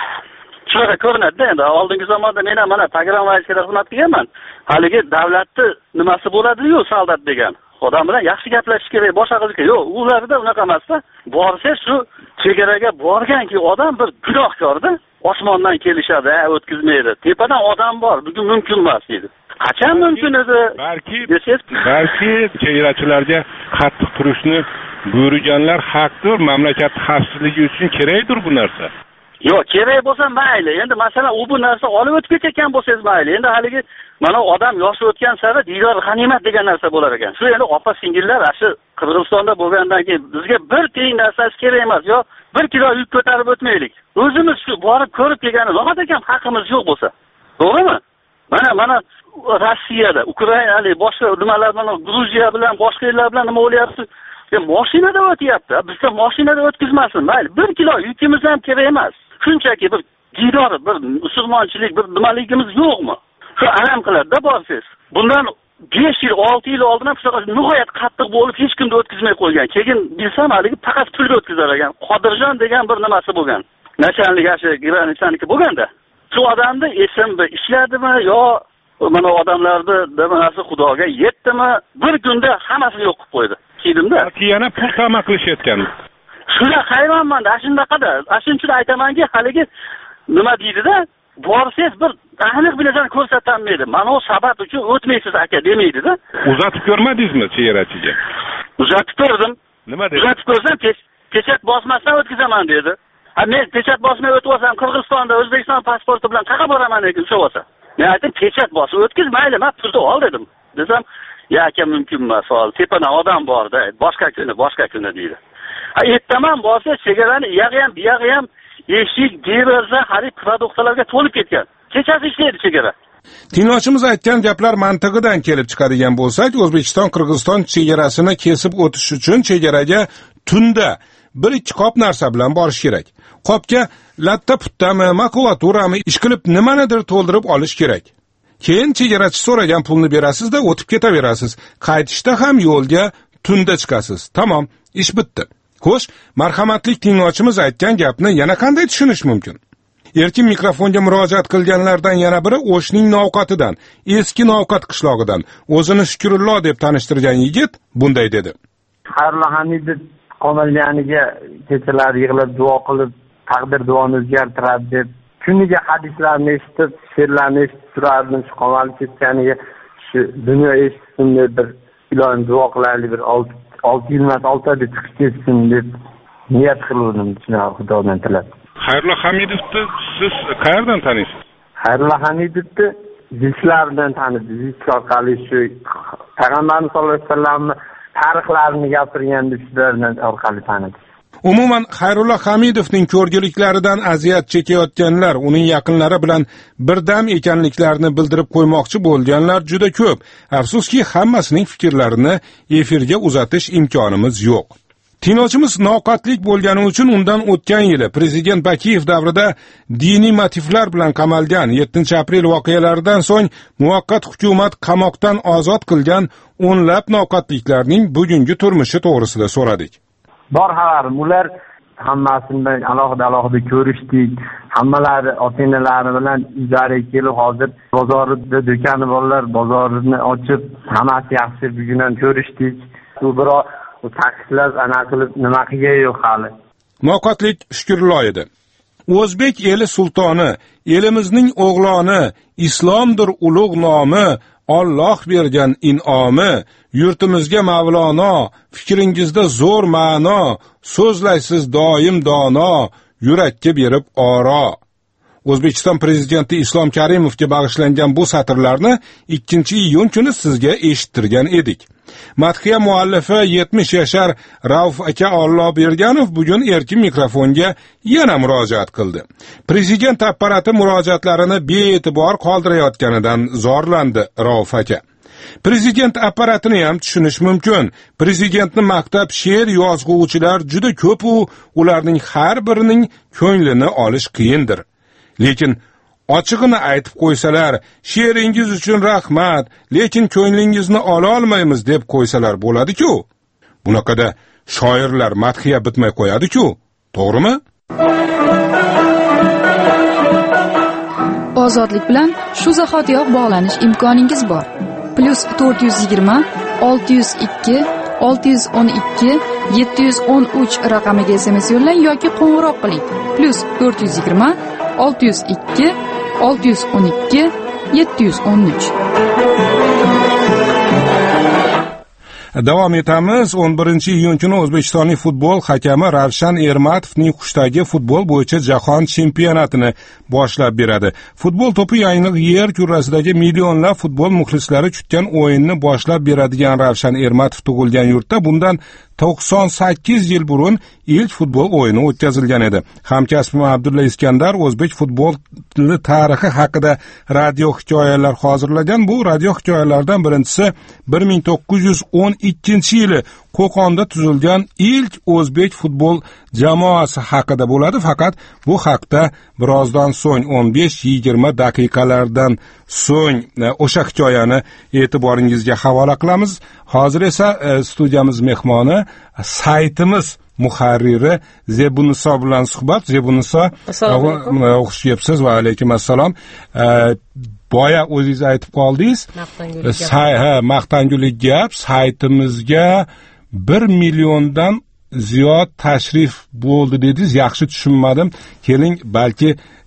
shunaqa ko'rinadi endi. Oldingi zamonda men ham mana tagramvayskada xizmat qilganman. Haligi davlatni nimasi bo'ladi-yu, soldat degan. Odam bilan yaxshi gaplashish kerak, boshqa qilishga yo'q. Ularda unaqa emasda. Borsa shu chegaraga borganki odam bir gunohkorda. Osmondan kelishadi, ha, o'tkazmaydi. Tepadan odam bor, bugun mumkin emas dedi. Qachon mumkin edi? Balki balki chegarachilarga qattiq turishni buyurganlar haqdir, mamlakat xavfsizligi uchun kerakdir bu narsa. Yo'q, kerak bo'lsa mayli. Endi masalan, u bu narsa olib o'tib ketgan bo'lsangiz mayli. Endi haligi mana odam yoshi o'tgan sari diydor g'animat degan narsa bo'lar ekan. Shu endi opa singillar shu Qirg'izistonda bo'lgandan keyin bizga bir tiyin narsasi kerak emas, yo bir kilo yuk ko'tarib o'tmaylik. O'zimiz shu borib ko'rib kelgani nima ekan haqqimiz yo'q bo'lsa. To'g'rimi? Mana mana Rossiyada, Ukrainalik, boshqa nimalar bilan, Gruziya bilan, boshqa yerlar bilan nima bo'lyapti? Ya mashinada o'tyapti. Bizda mashinada o'tkazmasin. Mayli, bir kilo yukimiz ham kerak emas. Shunchaki bir diydor, bir musulmonchilik, bir nimaligimiz yo'qmi? Shu alam qiladi-da borsiz. Bundan besh yil, olti yil oldin ham shunaqa nihoyat qattiq bo'lib hech kimni o'tkazmay qo'ygan. Keyin bilsam haligi faqat pulga o'tkazar ekan. Qodirjon degan bir nimasi bo'lgan. Nachalnik ashi granitsaniki bo'lganda. Shu odamni esimda ishladimi yo mana odamlarni nimasi xudoga yetdimi? Bir kunda hammasini yo'q qilib qo'ydi. Keldimda. Yana pul tama qilishayotgan. Shuna hayronman-da, shundaqada. Ashuncha aytamanki, haligi nima deydi-da? Borsiz bir aniq bilasan ko'rsatolmaydi. Mana o sabab uchun o'tmaysiz aka demaydi-da. Uzatib ko'rmadingizmi chegarachiga? Uzatib ko'rdim. Nima dedi? Uzatib ko'rsam pechat bosmasdan o'tkazaman dedi. Ha men pechat bosmay o'tib olsam Qirg'izistonda O'zbekiston pasporti bilan qayerga boraman ekan shu bo'lsa. Men aytdim pechat bosib o'tkiz, mayli, men pulni ol dedim. Desam, "Ya aka mumkin emas, hol tepadan odam borda, boshqa kuni, boshqa kuni" deydi. Ha ertaman borsa chegarani u yog'i ham, bu yog'i ham eshik, deraza, xarid produktlarga to'lib ketgan. Kechasi ishlaydi chegara. Tinglovchimiz aytgan gaplar mantig'idan kelib chiqadigan bo'lsak, O'zbekiston Qirg'iziston chegarasini kesib o'tish uchun chegaraga tunda bir ikki qop narsa bilan borish kerak. Qopga latta puttami, makulaturami ish qilib nimanidir to'ldirib olish kerak. Keyin chegarachi so'ragan pulni berasiz-da, o'tib ketaverasiz. Qaytishda ham yo'lga tunda chiqasiz. Tamom, ish bitdi. Xo'sh, marhamatli tinglovchimiz aytgan gapni yana qanday tushunish mumkin? Erkin mikrofonga murojaat qilganlardan yana biri O'shning Novqatidan, eski Novqat qishlog'idan o'zini Shukrullo deb tanishtirgan yigit bunday dedi. Xayrullo Hamidov qamalganiga kechalar yig'ilib duo qilib, taqdir duoni o'zgartiradi deb kuniga hadislarni eshitib, she'rlarni eshitib turardim. Shu qamalib ketganiga shu dunyo eshitsin deb bir ilohim duo qilaylik, bir olti yilmas oltida chiqib ketsin deb niyat qildim, shunaqa Xudodan tilab. Xayrullo Hamidovni siz qayerdan taniysiz? Xayrullo Hamidovni ziklardan tanidim. Zik orqali shu Payg'ambarimiz sollallohu alayhi vasallamni tarixlarini gapirgan shulardan orqali tanidim. Umuman Xayrullo Hamidovning ko'rgiliklaridan aziyat chekayotganlar, uning yaqinlari bilan birdam ekanliklarini bildirib qo'ymoqchi bo'lganlar juda ko'p. Afsuski, hammasining fikrlarini efirga uzatish imkonimiz yo'q. Tinglovchimiz noqatlik bo'lgani uchun undan o'tgan yili prezident Bakiyev davrida diniy motivlar bilan qamalgan yettinchi aprel voqealaridan so'ng muvaqqat hukumat qamoqdan ozod qilgan o'nlab noqatliklarning bugungi turmushi to'g'risida so'radik. Bor xabarim, ular hammasini alohida-alohida ko'rishdik. Hammalari ota-onalari bilan ijaraga kelib, hozir bozorda do'koni borlar, bozorini ochib, hammasi yaxshi, bugun ham ko'rishdik. Bu biroq ta'kidlab ana qilib nima qilgan yo'q hali. Noqatlik Shukrullo edi. O'zbek eli sultoni, elimizning o'g'loni, islomdir ulug' nomi, Alloh bergan in'omi, yurtimizga Mavlono, fikringizda zo'r ma'no, so'zlaysiz doim dono, yurakka berib oro. O'zbekiston prezidenti Islom Karimovga bag'ishlangan bu satrlarni ikkinchi iyun kuni sizga eshittirgan edik. Madhiya muallifi yetmish yashar Rauf aka Olloberganov bugun erkin mikrofonga yana murojaat qildi. Prezident apparati murojaatlarini bee'tibor qoldirayotganidan zorlandi Rauf aka. Prezident apparatini ham tushunish mumkin. Prezidentni maqtab she'r yozg'uvchilar juda ko'p u, ularning har birining ko'nglini olish qiyindir. Lekin ochig'ini aytib qo'ysalar, she'ringiz uchun rahmat, lekin ko'nglingizni ola olmaymiz deb qo'ysalar bo'ladi-ku. Bunaqada shoirlar madhiya bitmay qo'yadi-ku, to'g'rimi? Ozodlik bilan shu zahotiyoq bog'lanish imkoningiz bor. Plus to'rt yuz yigirma olti yuz ikki olti yuz o'n ikki yetti yuz o'n uch raqamiga S M S yo'llang yoki qo'ng'iroq qiling. Plus to'rt yuz yigirma olti yuz ikki olti yuz o'n ikki yetti yuz o'n uch. Davom etamiz. o'n birinchi iyun kuni O'zbekistonlik futbol hakami Ravshan Ermatovning Qushdagi futbol bo'yicha jahon chempionatini boshlab beradi. Futbol to'pi yangi yer kurrasidagi millionlab futbol muxlislari kutgan o'yinni boshlab beradigan Ravshan Ermatov tug'ilgan yurtda bundan to'qson sakkiz yil burun ilk futbol o'yini o'tkazilgan edi. Hamkasbim Abdulla Iskandar o'zbek futboli tarixi haqida radio hikoyalar hozirlagan. Bu radio hikoyalardan birinchisi bir ming to'qqiz yuz o'n ikkinchi yili Qo'qonda tuzilgan ilk o'zbek futbol jamoasi haqida bo'ladi. Faqat bu haqda birozdan so'ng o'n besh yigirma daqiqalardan so'ng o'sha hikoyani e'tiboringizga havola qilamiz. Hozir esa studiyamiz mehmoni, saytimiz muharriri Zebuniso bilan suhbat. Zebuniso, xush kelibsiz. Va alaykum assalom. Boya o'zingiz aytib qoldingiz. Ha, maqtangulik gap. Saytimizga bir milliondan ziyod tashrif bo'ldi dedingiz. Yaxshi tushunmadim. Keling, balki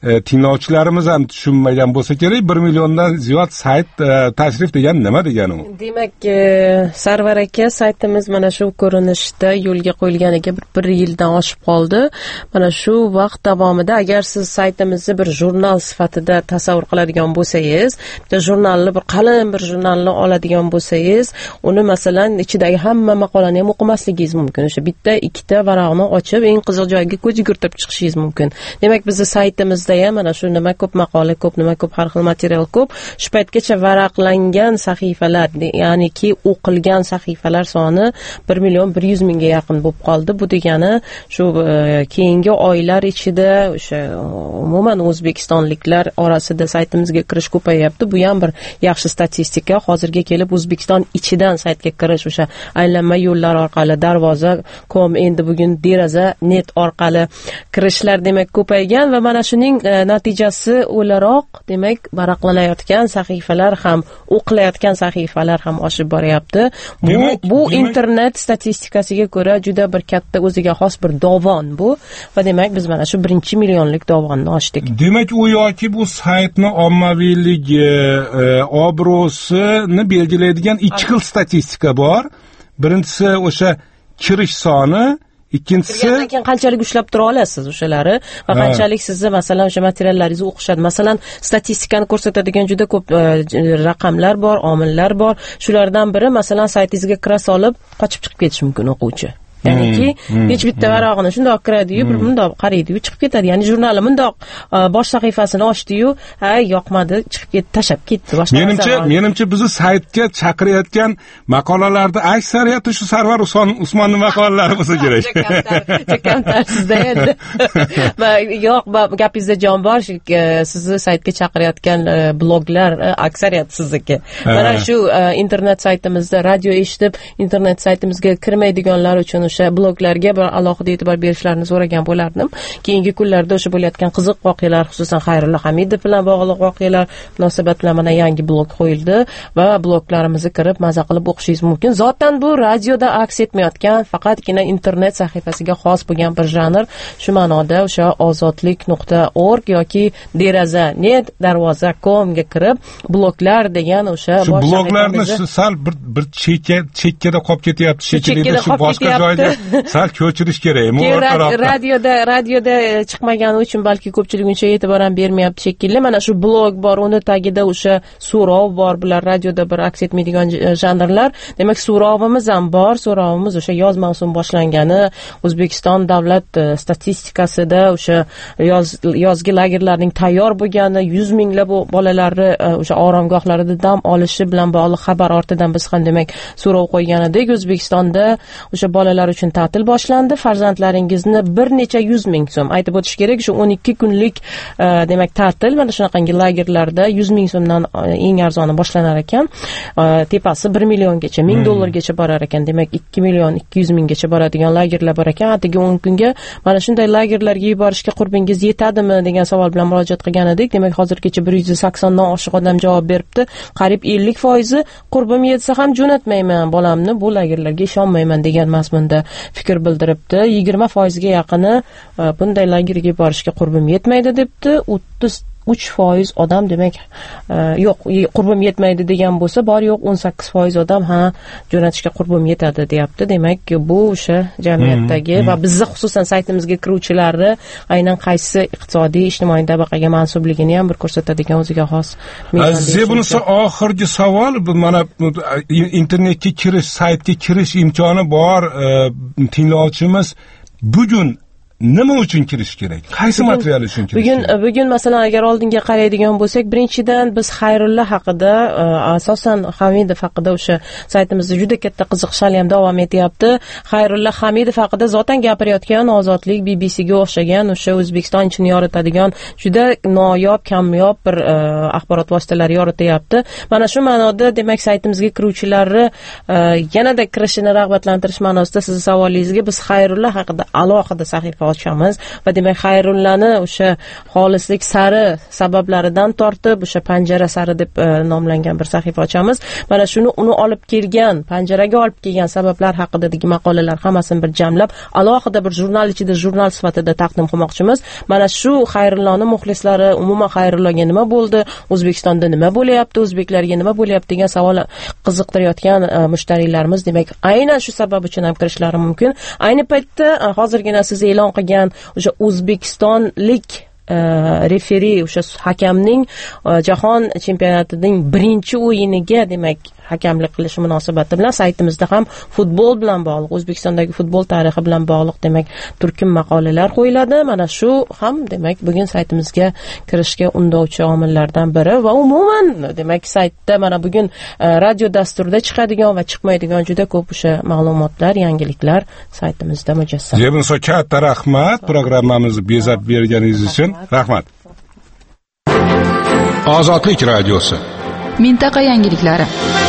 tinglovchilarimiz ham tushunmagan bo'lsa kerak, bir milliondan ziyod sayt tashrif degan nima degani u? Demak, Sarvar aka, saytimiz mana shu ko'rinishda yo'lga qo'yilganiga bir, bir yildan oshib qoldi. Mana shu vaqt davomida agar siz saytimizni bir jurnal sifatida tasavvur qiladigan bo'lsangiz, bitta jurnalni, bir qalin bir jurnalni oladigan bo'lsangiz, uni masalan ichidagi hamma maqolani ham o'qimasligingiz mumkin. O'sha bitta, ikkita varaqni ochib, eng qiziq joyga ko'z yugurtirib chiqishingiz mumkin. Demak, bizning saytimizda ham mana shu nima ko'p maqola ko'p, nima ko'p har xil material ko'p. Shu paytgacha varaqlangan sahifalar, ya'niki o'qilgan sahifalar soni bir million bir yuz mingga yaqin bo'lib qoldi. Bu degani shu keyingi oylar ichida o'sha umuman o'zbekistonliklar orasida saytimizga kirish ko'payapti. Bu ham bir yaxshi statistika. Hozirga kelib O'zbekiston ichidan saytga kirish o'sha aylanma yo'llar orqali darvoza kom, endi bugun deraza net orqali kirishlar demak ko'paygan va mana shuning natijasi o'laroq demak varaqlanayotgan sahifalar ham, o'qilayotgan sahifalar ham oshib boryapti. Bu demak, bu demak, internet statistikasiga ko'ra juda bir katta o'ziga xos bir dovon bu va demak biz mana shu birinchi millionlik dovonni ochdik. Demak, u yoki bu saytni ommaviyligi, obro'sini belgilaydigan ikki xil statistika bor. Birinchisi o'sha kirish soni, ikkinchisi keyin qanchalik ushlab tura olasiz o'shalari va qanchalik sizni masalan o'sha materiallaringizni o'qishadi. Masalan, statistikani ko'rsatadigan juda ko'p raqamlar bor, omillar bor. Shulardan biri masalan saytingizga kira solib qochib chiqib ketishi mumkin o'quvchi. Ya'niki hech bitta varog'ini shundoq kiradi-yu, bir bundoq qaraydi-yu, chiqib ketadi. Ya'ni jurnali bundoq bosh sahifasini ochdi-yu, ha, yoqmadi, chiqib ketdi, tashab ketdi. Menimcha, menimcha bizni saytga chaqirayotgan maqolalarda aksariyati shu Sarvar Usmonning maqolalari bo'lsa kerak. Kamtar sizda endi. Yo'q, gapingizda jon bor. Sizni saytga chaqirayotgan bloglar aksariyat sizniki. Mana shu internet saytimizda radio eshitib, internet saytimizga kirmaydiganlar uchun o'sha bloglarga bir alohida e'tibor berishlarini so'ragan bo'lardim. Keyingi kunlarda o'sha bo'layotgan qiziq voqealar, xususan Xayrulla Hamidov bilan bog'liq voqealar munosabat bilan mana yangi blog qo'yildi va bloglarimizni kirib maza qilib o'qishingiz mumkin. Zotan bu radioda aks etmayotgan, faqatgina internet sahifasiga xos bo'lgan bir janr. Shu ma'noda o'sha ozodlik nuqta org yoki deraza net darvoza nuqta com ga kirib bloglar degan o'sha shu bloglarni sal bir bir chekka chekkada qolib ketyapti, shekilli shu boshqa joyga sal ko'chirish kerakmi? Radioda radioda chiqmagani uchun balki ko'pchilik uncha e'tibor ham bermayapti shekilli. Mana shu blog bor, uni tagida o'sha so'rov bor. Bular radioda bir aks etmaydigan janrlar. Demak, so'rovimiz ham bor. So'rovimiz o'sha yoz mavsumi boshlangani, O'zbekiston davlat statistikasida o'sha yoz yozgi lagerlarning tayyor bo'lgani, yuz minglab bolalarni o'sha oromgohlarida dam olishi bilan bog'liq xabar ortidan biz ham demak so'rov qo'ygan edik. O'zbekistonda o'sha bolalar uchun ta'til boshlandi. Farzandlaringizni bir necha yuz ming so'm aytib o'tish kerak. Shu o'n ikki kunlik demak ta'til mana shunaqangi lagerlarda yuz ming so'mdan eng arzoni boshlanar ekan. Tepasi bir milliongacha, ming dollargacha borar ekan. Demak, ikki million ikki yuz minggacha boradigan lagerlar bor ekan. Atigi o'n kunga mana shunday lagerlarga yuborishga qurbingiz yetadimi degan savol bilan murojaat qilgan edik. Demak, hozirgacha bir yuz saksondan oshiq odam javob beribdi. Qariyb ellik foizi qurbim yetsa ham jo'natmayman bolamni bu lagerlarga, ishonmayman degan mazmunda fikr bildiribdi. yigirma foizga yaqini bunday lagerga borishga qurbim yetmaydi debdi. o'ttiz uch foiz odam demak yo'q, qurbim yetmaydi degan bo'lsa, bor yo'q o'n sakkiz foiz odam ha jo'natishga qurbim yetadi deyapti. Demak, bu o'sha jamiyatdagi hmm, va bizni xususan saytimizga kiruvchilarni aynan qaysi iqtisodiy, ijtimoiy tabaqaga mansubligini ham bir ko'rsatadigan o'ziga xos. Aziz, bunisi oxirgi savol. Mana internetga kirish, saytga kirish imkoni bor tinglovchimiz bugun nima uchun kirish kerak? Qaysi material uchun kirish bugun, kerak? Bugun masalan agar oldinga qaraydigan bo'lsak, birinchidan biz Xayrulla haqida, asosan Hamidov haqida o'sha saytimizda juda katta qiziqishlar ham davom etyapti. Xayrulla Hamidov haqida zotan gapirayotgan Ozodlik, B B C ga o'xshagan o'sha O'zbekiston ichini yoritadigan juda noyob, kamyob bir axborot vositalari yorityapti. Mana shu ma'noda demak saytimizga kiruvchilarni yanada kirishini rag'batlantirish ma'nosida sizning savolingizga biz Xayrulla haqida alohida sahifa ochamiz va demak Xayrullani o'sha xolislik sari sabablaridan tortib o'sha panjara sari deb e, nomlangan bir sahifa ochamiz. Mana shuni uni olib kelgan, panjaraga olib kelgan sabablar haqidagi maqolalar hammasini bir jamlab alohida bir jurnal ichida jurnal sifatida taqdim qilmoqchimiz. Mana shu Xayrulloni muxlislari umuman Xayrulloga nima bo'ldi, O'zbekistonda nima bo'lyapti, o'zbeklarga nima bo'lyapti degan savol qiziqtirayotgan e, mushtariylarimiz demak aynan shu sabab uchun ham kirishlari mumkin. Ayni paytda hozirgina siz e'lon qilgan o'sha O'zbekistonlik referi o'sha hakamning jahon chempionatining birinchi o'yiniga demak hakamlik qilishi munosabati bilan saytimizda ham futbol bilan bog'liq, O'zbekistondagi futbol tarixi bilan bog'liq demak turkum maqolalar qo'yiladi. Mana shu ham demak bugun saytimizga kirishga undovchi omillardan biri va umuman demak saytda mana bugun radio dasturida chiqadigan va chiqmaydigan juda ko'p o'sha ma'lumotlar, yangiliklar saytimizda mujassam. Zebinso katta rahmat programmamizni bezab berganingiz uchun. Rahmat. Ozodlik radiosi. Mintaqa yangiliklari.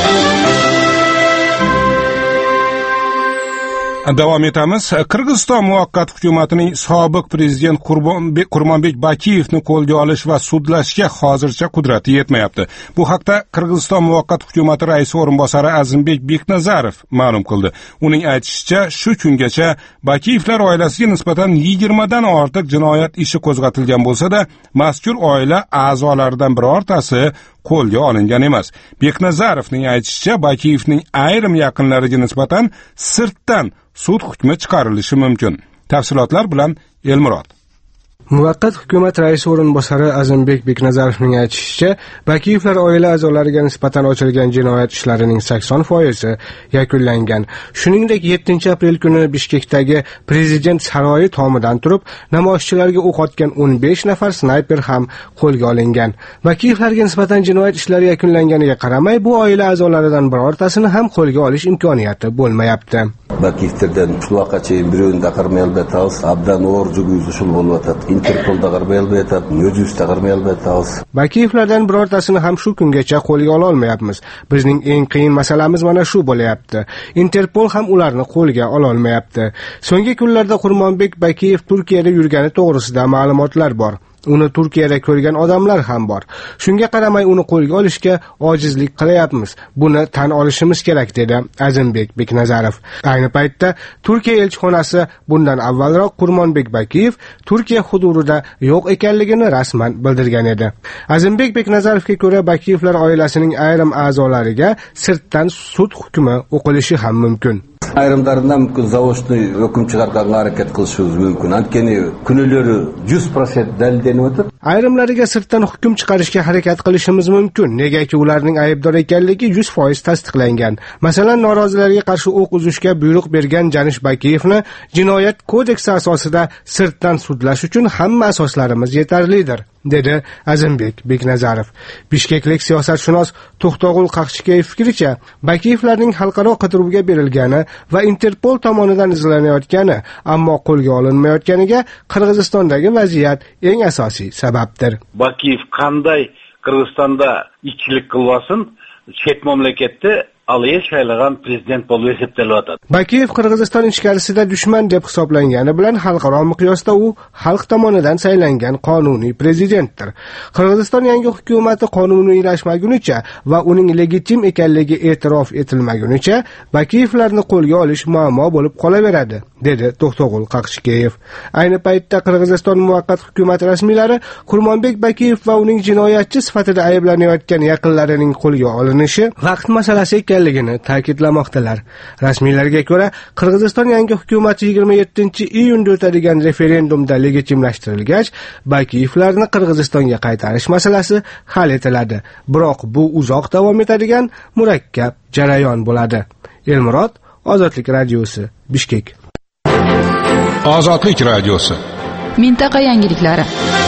Davom etamiz. Qirg'iziston muvaqqat hukumatining sobiq prezident Qurbonbek Qurbonbek Bakiyevni qo'lga olish va sudlashga hozircha qudrati yetmayapti. Bu haqda Qirg'iziston muvaqqat hukumati raisi o'rinbosari Azimbek Beknazarov ma'lum qildi. Uning aytishicha, shu kungacha Bakiyevlar oilasiga nisbatan yigirma dan ortiq jinoyat ishi qo'zg'atilgan bo'lsa-da, mazkur oila a'zolaridan birortasi qo'lga olingan emas. Beknazarovning aytishicha, Bakiyevning ayrim yaqinlariga nisbatan sirtdan sud hukmi chiqarilishi mumkin. Tafsilotlar bilan Elmurod. Muvaqqat hukumat raisi o'rinbosari Azimbek Beknazarovning aytishicha, Bakiyevlar oila a'zolariga nisbatan ochilgan jinoyat ishlarining sakson foizi yakunlangan. Shuningdek, yettinchi aprel kuni Bishkekdagi prezident saroyi tomidan turib, namoyishchilarga o'q otgan o'n besh nafar snayper ham qo'lga olingan. Bakiyevlarga nisbatan jinoyat ishlari yakunlanganiga qaramay, bu oila a'zolaridan birortasini ham qo'lga olish imkoniyati bo'lmayapti. Bakiyevlardan shu vaqtgacha birovini taqirmay albatta, abdan o'rjuguzi shul bo'lyapti. Interpolda qarmay albatta, Nojusda qarmay albatta. Bakiyevlardan birortasini ham shu kungacha qo'lga ola olmayapmiz. Bizning eng qiyin masalamiz mana shu bo'lyapti. Interpol ham ularni qo'lga ola olmayapti. So'nggi kunlarda Qurbonbek Bakiyev Turkiyada yurgani to'g'risida ma'lumotlar bor. Uni Turkiyada ko'rgan odamlar ham bor. Shunga qaramay uni qo'lga olishga ojizlik qilyapmiz. Buni tan olishimiz kerak dedi Azimbek Beknazarov. Ayni paytda Turkiya elchixonasi bundan avvalroq Qurbonbek Bakiyev Turkiya hududida yo'q ekanligini rasman bildirgan edi. Azimbek Beknazarovga ko'ra, Bakiyevlar oilasining ayrim a'zolariga sirtdan sud hukmi o'qilishi ham mumkin. Ayrimlaridan mumkin zavodni hukm chiqarishga harakat qilishimiz mumkin. Ankeni kunlari yuz foiz dalillanib o'tib, ayrimlariga sirtdan hukm chiqarishga harakat qilishimiz mumkin. Negaki ularning aybdor ekanligi yuz foiz tasdiqlangan. Masalan, norozilarga qarshi o'q uzishga buyruq bergan Janish Bakiyevni jinoyat kodeksi asosida sirtdan sudlash uchun hamma asoslarimiz yetarlidir, dedi Azimbek Beknazarov. Bishkeklik siyosatshunos To'xtog'ul Qaqshikeyev fikricha, Bakiyevlarning xalqaro qidiruvga berilgani va Interpol tomonidan izlanayotgani, ammo qo'lga olinmayotganiga Qirg'izistondagi vaziyat eng asosiy sababdir. Bakiyev qanday Qirg'izistonda ikkilik qilvasin, chet mamlakatda aliye saylagan prezident bo'lib hisoblanadi. Bakiyev Qirg'iziston ichkarisida dushman deb hisoblangani bilan xalqaro miqyosda u xalq tomonidan saylangan qonuniy prezidentdir. Qirg'iziston yangi hukumati qonuniylashmagunicha va uning legitim ekanligi e'tirof etilmagunicha Bakiyevlarni qo'lga olish muammo bo'lib qolaveradi, dedi To'xtog'ul Qaqshikeyev. Ayni paytda Qirg'iziston muvaqqat hukumati rasmiylari Qurbonbek Bakiyev va uning jinoyatchi sifatida ayblanayotgan yaqinlarining qo'lga olinishi vaqt masalasi ekanligini ta'kidlamoqdalar. Rasmiylarga ko'ra, Qirg'iziston yangi hukumati yigirma yettinchi iyunda o'tadigan referendumda legitimlashtirilgach, Bakiyevlarni Qirg'izistonga qaytarish masalasi hal etiladi. Biroq bu uzoq davom etadigan murakkab jarayon bo'ladi. Elmurod, Ozodlik radiosi, Bishkek. Ozodlik radiosi. Mintaqa yangiliklari.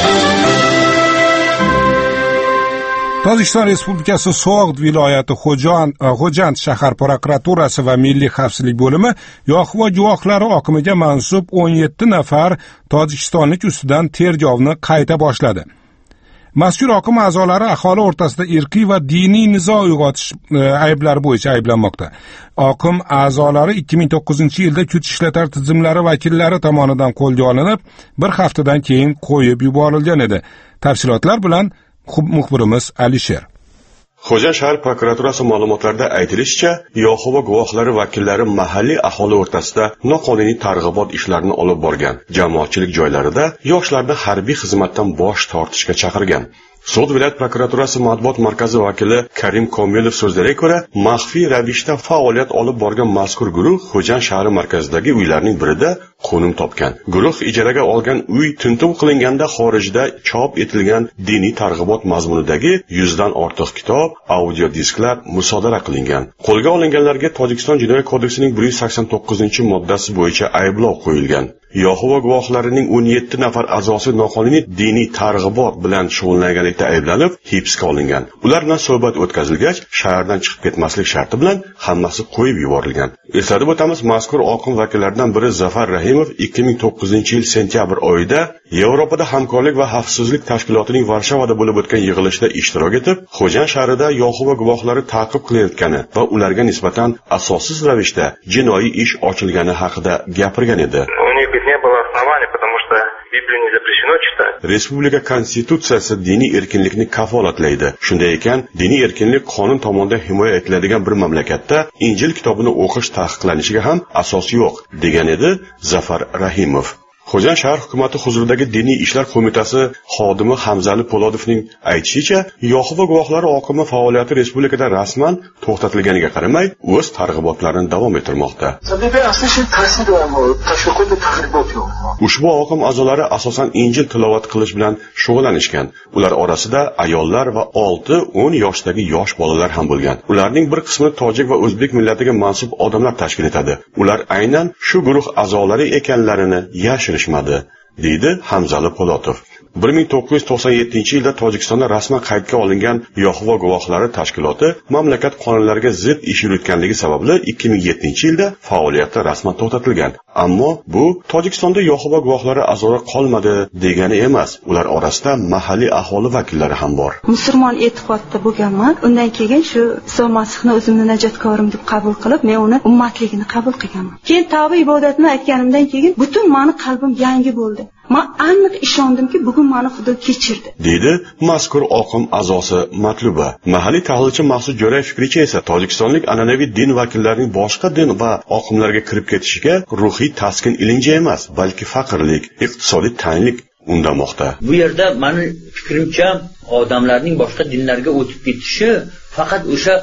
Tojikiston Respublikasi So'g'd viloyati Xo'jand shahar prokuraturasi va Milliy xavfsizlik bo'limi yoqib guvohlari oqimiga mansub o'n yetti nafar tojikistonlik ustidan tergovni qayta boshladi. Mazkur oqim a'zolari aholi o'rtasida irqiy va diniy nizo uyg'otish e, ayblari bo'yicha ayblanmoqda. Oqim a'zolari ikki ming to'qqizinchi yilda kuch ishlatar tizimlari vakillari tomonidan qo'lga olinib, bir haftadan keyin qo'yib yuborilgan edi. Tafsilotlar bilan muxbirimiz Alisher. Xo'jand shahar prokuraturasi ma'lumotlarida aytilishicha, Yahova guvohlari vakillari mahalliy aholi o'rtasida noqonuniy targ'ibot ishlarini olib borgan, jamoatchilik joylarida yoshlarni harbiy xizmatdan bosh tortishga chaqirgan. Sud viloyat prokuraturasi matbuot markazi vakili Karim Komilov so'zlariga ko'ra, maxfiy ravishda faoliyat olib borgan mazkur guruh Xo'jand shahri markazidagi uylarning birida qo'nim topgan. Guruh ijaraga olgan uy tintuv qilinganda xorijda chop etilgan diniy targ'ibot mazmunidagi yuzdan ortiq kitob, audio disklar musodara qilingan. Qo'lga olinganlarga Tojikiston Jinoyat kodeksining bir yuz sakson to'qqizinchi moddasi bo'yicha ayblov qo'yilgan. Yahova guvohlarining o'n yetti nafar a'zosi noqonuniy diniy targ'ibot bilan shug'ullanganlikda ayblanib, hibsga olingan. Ular bilan suhbat o'tkazilgach, shahardan chiqib ketmaslik sharti bilan hammasi qo'yib yuborilgan. Eslatib o'tamiz, mazkur oqim vakillaridan biri Zafar Rahimov ikki ming to'qqizinchi yil sentyabr oyida Yevropada hamkorlik va xavfsizlik tashkilotining Varshavada bo'lib o'tgan yig'ilishda ishtirok etib, Xo'jand shahrida Yahova guvohlari ta'qib qilayotgani va ularga nisbatan asossiz ravishda jinoiy ish ochilgani haqida gapirgan edi. Respublika konstitutsiyasi diniy erkinlikni kafolatlaydi. Shunday ekan, diniy erkinlik qonun tomonidan himoya etiladigan bir mamlakatda Injil kitobini o'qish taqiqlanishiga ham asos yo'q, degan edi Zafar Rahimov. Xo'jand shahar hukumati huzuridagi diniy ishlar qo'mitasi xodimi Hamzali Polodovning aytishicha, Yahova guvohlari oqimi faoliyati respublikada rasman to'xtatilganiga qaramay, o'z targ'ibotlarini davom ettirmoqda. Ushbu oqim a'zolari asosan Injil tilovat qilish bilan shug'ullanishgan. Ular orasida ayollar va olti o'n yoshdagi yosh bolalar ham bo'lgan. Ularning bir qismi tojik va o'zbek millatiga mansub odamlar tashkil etadi. Ular aynan shu guruh a'zolari ekanlarini yashirishmadi, deydi Hamzali Polotov. bir ming to'qqiz yuz to'qson yettinchi yilda Tojikistonda rasman qaydga olingan Yahova guvohlari tashkiloti mamlakat qonunlariga zid ish yuritganligi sababli ikki ming yettinchi yilda faoliyati rasman to'xtatilgan. Ammo bu Tojikistonda Yahova guvohlari a'zolari qolmadi degani emas. Ular orasida mahalliy aholi vakillari ham bor. Musulmon e'tiqodda bo'lganman. Undan keyin shu Iso Masihni o'zimni najotkorim deb qabul qilib, men uni ummatligini qabul qilganman. Keyin tavba ibodatini aytganimdan keyin butun meni qalbim yangi bo'ldi. Men aniq ishondimki, bugun meni Xudo kechirdi, deydi mazkur oqim a'zosi Matluba. Mahalliy tahlilchi Maqsud Jo'rayev fikricha esa, tojikistonlik an'anaviy din vakillarining boshqa din va oqimlarga kirib ketishiga ruhiy taskin ilinji emas, balki faqirlik, iqtisodiy tanglik undamoqda. Bu yerda meni fikrimcha, odamlarning boshqa dinlarga o'tib ketishi faqat o'sha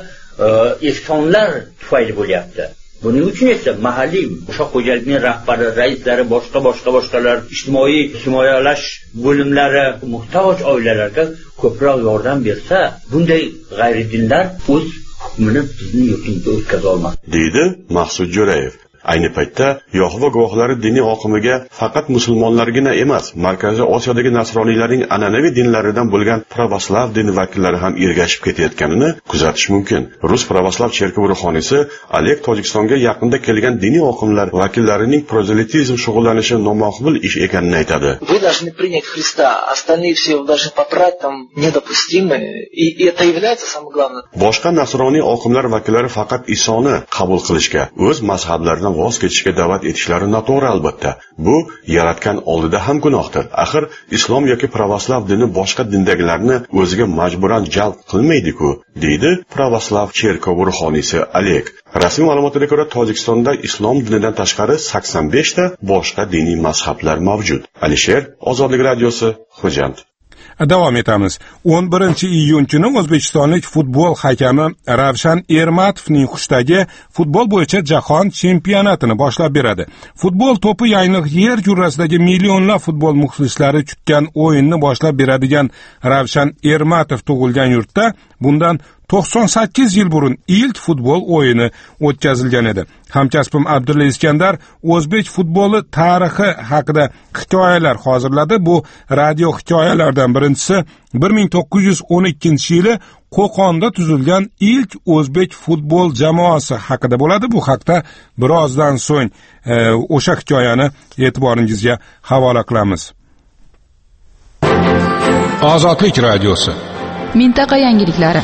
ehsonlar tufayli bo'lyapti. Buning uchun esa mahalliy o'sha xo'jalikning rahbari, raislari, boshqa boshqa boshqalar, ijtimoiy himoyalash bo'limlari muhtoj oilalarga ko'proq yordam bersa, bunday g'ayridinlar o'z hukmini bizning yurtimizda o'tkaza olmaydi, deydi Maqsud Jo'rayev. Ayni paytda Yahova guvohlari diniy oqimiga faqat musulmonlargina emas, Markaziy Osiyodagi nasroniylarning an'anaviy dinlaridan bo'lgan pravoslav dini vakillari ham ergashib ketayotganini kuzatish mumkin. Rus pravoslav cherkovi ruhoniysi Oleg Tojikistonga yaqinda kelgan diniy oqimlar vakillarining prozelitizm shug'ullanishi nomaqbul ish ekanini aytadi. Вы должны принять Христа, остальные все его должны попрать, там недопустимы, и это является самым главным. Boshqa nasroniy oqimlar vakillari faqat Isoni qabul qilishga, o'z mazhablaridan voz kechishga da'vat etishlari noto'g'ri albatta. Bu yaratgan oldida ham gunohdir. Axir islom yoki pravoslav dini boshqa dindagilarni o'ziga majburan jalb qilmaydi-ku, deydi pravoslav cherkovi ruhoniysi Oleg. Rasmiy ma'lumotlarga ko'ra, Tojikistonda islom dinidan tashqari sakson besh ta boshqa diniy mazhablar mavjud. Alisher, Ozodlik radiosi, Xo'jand. Davom etamiz. o'n birinchi iyun kuni o'zbekistonlik futbol hakami Ravshan Ermatovning Xushdagi futbol bo'yicha jahon chempionatini boshlab beradi. Futbol to'pi yangliq yer kurrasidagi millionlab futbol muxlislari kutgan o'yinni boshlab beradigan Ravshan Ermatov tug'ilgan yurtda bundan to'qson sakkiz yil burun ilk futbol o'yini o'tkazilgan edi. Hamkasbim Abdulla Iskandar o'zbek futboli tarixi haqida hikoyalar hozirladi. Bu radio hikoyalardan birinchisi bir ming to'qqiz yuz o'n ikkinchi yili Qo'qonda tuzilgan ilk o'zbek futbol jamoasi haqida bo'ladi. Bu haqda birozdan so'ng e, o'sha hikoyani e'tiboringizga havola qilamiz. Ozodlik radiosi. Mintaqa yangiliklari.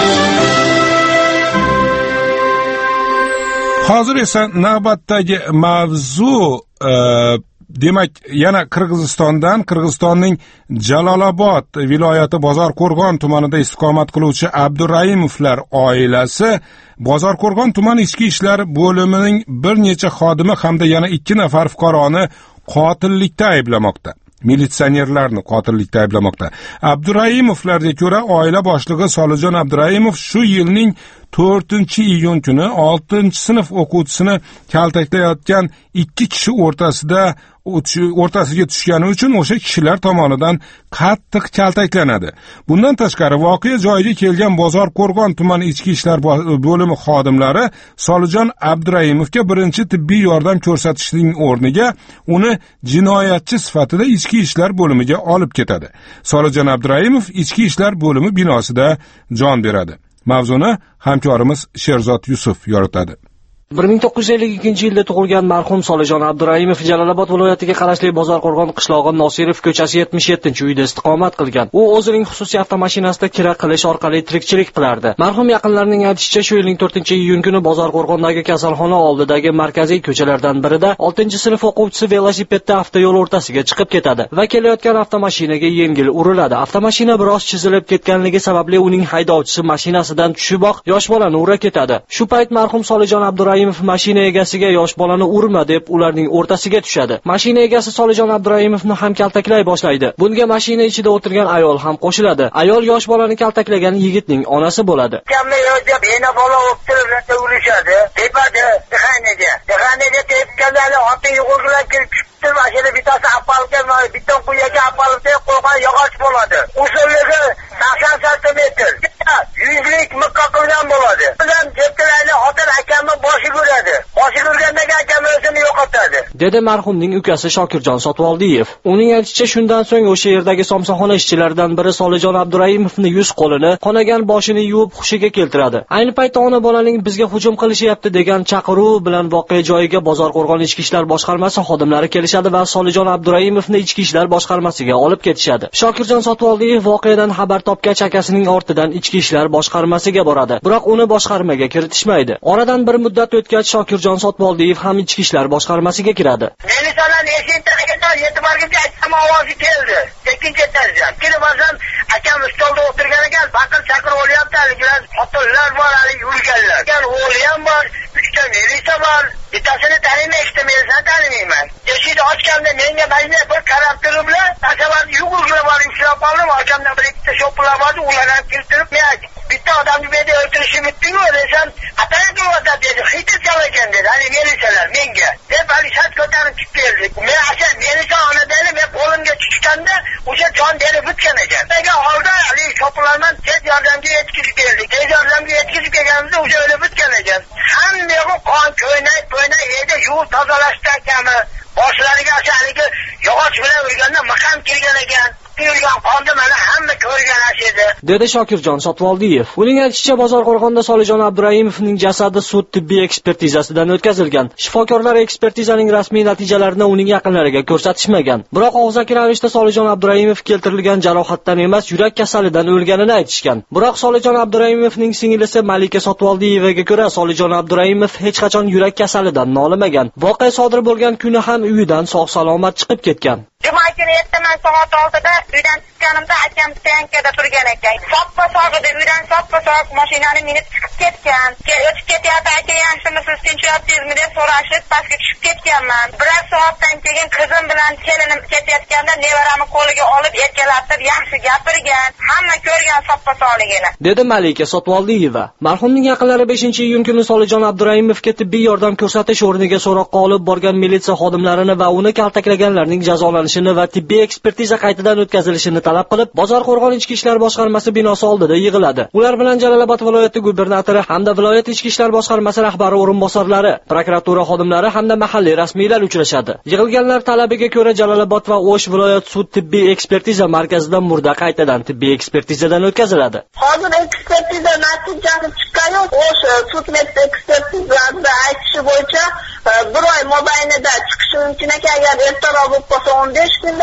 Hozir esa navbatdagi mavzu e, demak yana Qirg'izistondan, Qirg'izistonning Jalolobod viloyati Bozorqo'rg'on tumanida istiqomat qiluvchi Abduraimovlar oilasi Bozorqo'rg'on tuman ichki ishlar bo'limining bir necha xodimi hamda yana ikki nafar fuqaroni qotillikda ayblamoqda. Militsionerlarni qotillikda ayblamoqda. Abduraimovlarga ko'ra, oila boshlig'i Solijon Abduraimov shu yilning to'rtinchi iyun kuni oltinchi sinf o'quvchisini kaltaklayotgan ikki kishi o'rtasida o'rtasiga tushgani uchun o'sha kishilar tomonidan qattiq kaltaklanadi. Bundan tashqari voqea joyiga kelgan Bozorqo'rg'on tuman ichki ishlar bo'limi xodimlari Solijon Abduraimovga birinchi tibbiy yordam ko'rsatishning o'rniga uni jinoyatchi sifatida ichki ishlar bo'limiga olib ketadi. Solijon Abduraimov ichki ishlar bo'limi binosida jon beradi. Mavzuni hamkorimiz Sherzod Yusuf yoritadi. bir ming to'qqiz yuz ellik ikkinchi yilda tug'ilgan marhum Solijon Abduraimov Jalolobod viloyatiga qarashli Bozorqo'rg'on qishlog'i Nosirov ko'chasi yetmish yettinchi uyda istiqomat qilgan. U o'zining xususiy avtomashinasida kira qilish orqali tirikchilik qilardi. Marhum yaqinlarining aytishicha, shu yilning to'rtinchi iyun kuni Bozorqo'rg'ondagi kasalxona oldidagi markaziy ko'chalardan birida oltinchi sinf o'quvchisi velosipedda avtoyo'l o'rtasiga chiqib ketadi va kelayotgan avtomashinaga yengil uriladi. Avtomashina biroz chizilib ketganligi sababli uning haydovchisi mashinasidan tushiboq yosh bolani ura ketadi. Shu payt marhum Solijon Abduraimov mashina egasiga yosh bolani urma deb ularning o'rtasiga tushadi. Mashina egasi Solijon Abduraimovni ham kaltaklay boshlaydi. Bunga mashina ichida o'tirgan ayol ham qo'shiladi. Ayol yosh bolani kaltaklagan yigitning onasi bo'ladi. Kamni yo'q, yana bola o'tirib urishadi. Tepadi, dehanaga. Dehanaga tepganlar otni yo'g'irlab kelib chiqdi. Mashina bitasi apalga, bitta quyaga apalga qo'ygan yog'och bo'ladi. Uzunligi sakson santimetr. Yuzlik miqqa qilgan bo'ladi. Bilan jeplarni otar akamni boshi ko'radi. Boshi ko'rgandagi akam o'zini yo'qotadi. Dedi marhumning ukasi Shokirjon Sotvoldiyev. Uning aytishicha, shundan so'ng o'sha yerdagi somsaxona ishchilaridan biri Solijon Abduraimovni yuz qo'lini, qonagan boshini yuvib hushiga keltiradi. Ayni paytda ona bolaning bizga hujum qilishyapti degan chaqiruv bilan voqea joyiga Bozorqo'rg'on ichki ishlar boshqarmasi xodimlari kelishadi va Solijon Abduraimovni ichki ishlar boshqarmasiga olib ketishadi. Shokirjon Sotvoldiyev voqeadan xabar topgach akasining ortidan ichki ishlar boshqarmasiga boradi. Biroq uni boshqarmaga kiritishmaydi. Oradan bir muddat o'tgach Shokirjon Sotvoldiyev ham ichki ishlar boshqarmasiga kiradi. Militsiyalar eshittirgan yetimlarga aytgan ovozi keldi. Ikkinchi etajdan. Kirmasam akam stolda o'tirgan ekan, baqir chaqir o'lyapti, haligilar xotinlar bor, hali yurganlar. Kan o'g'li ham bor, uchta militsiya bor. Bittasini tanimayman, ikkita militsiyani tanimayman. Eshikni ochganda menga majnun bir qarab turiblar, tasavvur yugurgina bor, ushlab qoldim, akamdan bir ikkita shoplar bor, ularni keltirib, men bitta odamni berdi o'tirishim bitdi-ku, desam, atayin qilyapti dedi, hidi chalagan dedi, hali militsiyalar menga. Deb hali shat ko'tarib chiqib keldik. Men aka militsiya onadani men qo'limga tushganda o'sha jon berib bitgan ekan. Degan holda hali shoplardan tez yordamga yetkazib keldik. Tez yordamga yetkazib kelganimizda o'sha o'lib bitgan ekan. Hamma qon ko'ynay ko'ynay edi, yuvib tozalashdi akami. Boshlariga haligi yog'och bilan urganda maqam kelgan ekan. Yurgan qonni mana hamma ko'rgan edi. Dedi Shokirjon Sotvoldiyev. Uning aytishicha, Bozorqo'rg'onda Solijon Abduraimovning jasadi sud tibbiy ekspertizasidan o'tkazilgan. Shifokorlar ekspertizaning rasmiy natijalarini uning yaqinlariga ko'rsatishmagan. Biroq og'zaki ravishda Solijon Abduraimov keltirilgan jarohatdan emas, yurak kasalidan o'lganini aytishgan. Biroq Solijon Abduraimovning singlisi Malika Sotvoldiyevaga ko'ra, Solijon Abduraimov hech qachon yurak kasalidan nolimagan. Voqea sodir bo'lgan kuni ham uyidan sog'-salomat chiqib ketgan. Juma kuni ertaman soat oltida uydan chiqqanimda akam tankada turgan ekan. Soppa-sog' edi, uydan soppa-sog' mashinani minib chiqib ketgan. O'tib ketyapti, aka yaxshimisiz, tinchyapsizmi deb so'rashib, pastga tushib ketganman. Biroz soatdan keyin qizim bilan kelinim ketayotganda nevaramni qo'liga olib erkalatib yaxshi gapirgan. Hamma ko'rgan soppa-sog'ligini. Dedi Malika Sotvoldiyeva. Marhumning yaqinlari beshinchi iyun kuni Solijon Abduraimovga tibbiy yordam ko'rsatish o'rniga so'roqqa olib borgan militsiya xodimlarini va uni kaltaklaganlarning jazolanishini va tibbiy ekspertiza qaytadan o'tkazilishini talab qilib, Bozorqo'rg'on ichki ishlar boshqarmasi binosi oldida yig'iladi. Ular bilan Jalolobod viloyati gubernatori hamda viloyat ichki ishlar boshqarmasi rahbari o'rinbosarlari, prokuratura xodimlari hamda mahalliy rasmiylar uchrashadi. Yig'ilganlar talabiga ko'ra Jalolobod va O'sh viloyat sud tibbiy ekspertiza markazida murda qaytadan tibbiy ekspertizadan o'tkaziladi. Hozir ekspertiza natijasi chiqqan-yu, O'sh sud ekspertizasida aytishi bo'yicha bir oy mobaynida chiqishi mumkin ekan. Agar ertaroq bo'lib qolsa o'n besh kunda,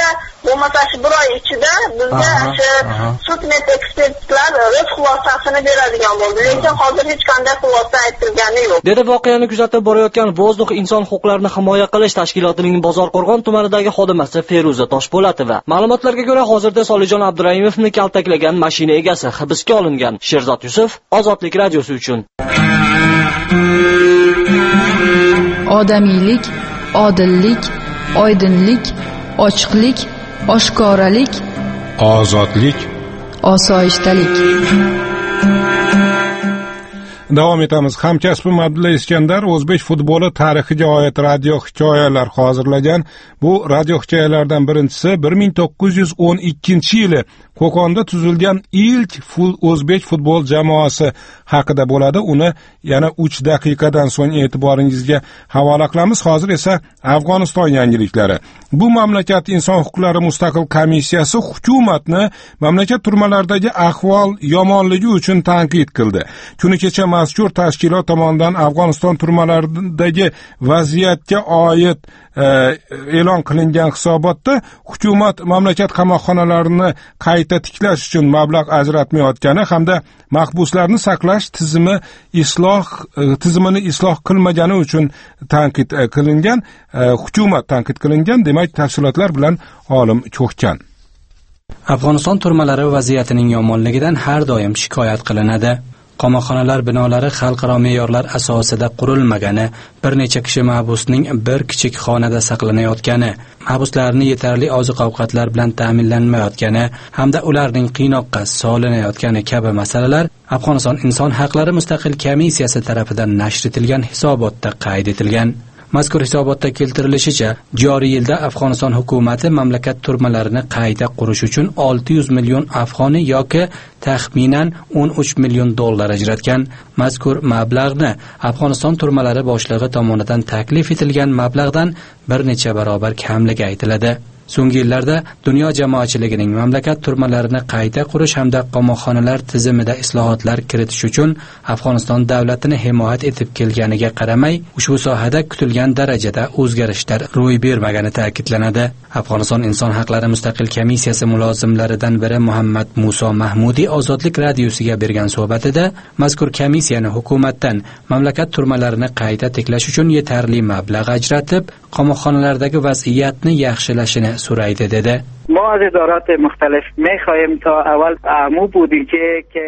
bo'lmasa shu bir oy ichida bizga shu sudmet ekspertlar o'z xulosasini beradigan bo'ldi, lekin hozir hech qanday xulosa aytilgani yo'q. Dedi voqeani kuzatib borayotgan Vozdux inson huquqlarini himoya qilish tashkilotining Bozorqo'rg'on tumanidagi xodimasi Feruza Toshpo'latova. Ma'lumotlarga ko'ra, hozirda Solijon Abduraimovni kaltaklagan mashina egasi hibsga olingan. Sherzod Yusuf, Ozodlik radiosi uchun. Odamiylik, odillik, oydinlik, ochiqlik, oshkoralik, ozodlik, osoyishtalik. Davom etamiz. Hamkasbim Abdulla Iskandar o'zbek futboli tarixiga oid radio hikoyalar hozirlagan. Bu radio hikoyalardan birinchisi bir ming to'qqiz yuz o'n ikkinchi yili Qo'qonda tuzilgan ilk full o'zbek futbol jamoasi haqida bo'ladi. Uni yana uch daqiqadan so'ng e'tiboringizga havola qilamiz. Hozir esa Afg'oniston yangiliklari. Bu mamlakat inson huquqlari mustaqil komissiyasi hukumatni mamlakat turmalaridagi ahvol yomonligi uchun tanqid qildi. Kuni kecha mazkur tashkilot tomonidan Afg'oniston turmalaridagi vaziyatga oid e'lon qilingan hisobotda hukumat mamlakat qamoqxonalarini qayta tiklash uchun mablag' ajratmayotgani hamda mahbuslarni saqlash tizimi isloh tizimini isloh qilmagani uchun tanqid qilingan, hukumat tanqid qilingan. Demak, tafsilotlar bilan olim Ko'hkan. Afg'oniston turmalari vaziyatining yomonligidan har doim shikoyat qilinadi. Qamoqxonalar binolari xalqaro me'yorlar asosida qurilmagani, bir necha kishi mahbusning bir kichik xonada saqlanayotgani, mahbuslarni yetarli oziq-ovqatlar bilan ta'minlanmayotgani hamda ularning qiynoqqa solinayotgani kabi masalalar Afg'oniston inson haqlari mustaqil komissiyasi tomonidan nashr etilgan hisobotda qayd etilgan. Mazkur hisobotda keltirilishicha, joriy yilda Afg'oniston hukumatı mamlakat turmalarini qayta qurish uchun olti yuz million afg'oni yoki taxminan o'n uch million dollar ajratgan. Mazkur mablag'ni Afg'oniston turmalari boshlig'i tomonidan taklif etilgan mablag'dan bir necha barobar kamligi aytiladi. So'nggi yillarda dunyo jamoatchiligining mamlakat turmalarini qayta qurish hamda qamoqxonalar tizimida islohotlar kiritish uchun Afg'oniston davlatini himoya etib kelganiga qaramay, ushbu sohada kutilgan darajada o'zgarishlar ro'y bermagani ta'kidlanadi. Afg'oniston inson haqlari mustaqil komissiyasi mulozimlaridan biri Muhammad Muso Mahmudiy Ozodlik radiosiga bergan suhbatida mazkur komissiyani hukumatdan mamlakat turmalarini qayta tiklash uchun yetarli mablag' ajratib, qamoqxonalardagi vaziyatni yaxshilashini so'raydi dedi. ما از ادارات مختلف می‌خواهیم تا اول عمو بودیم که که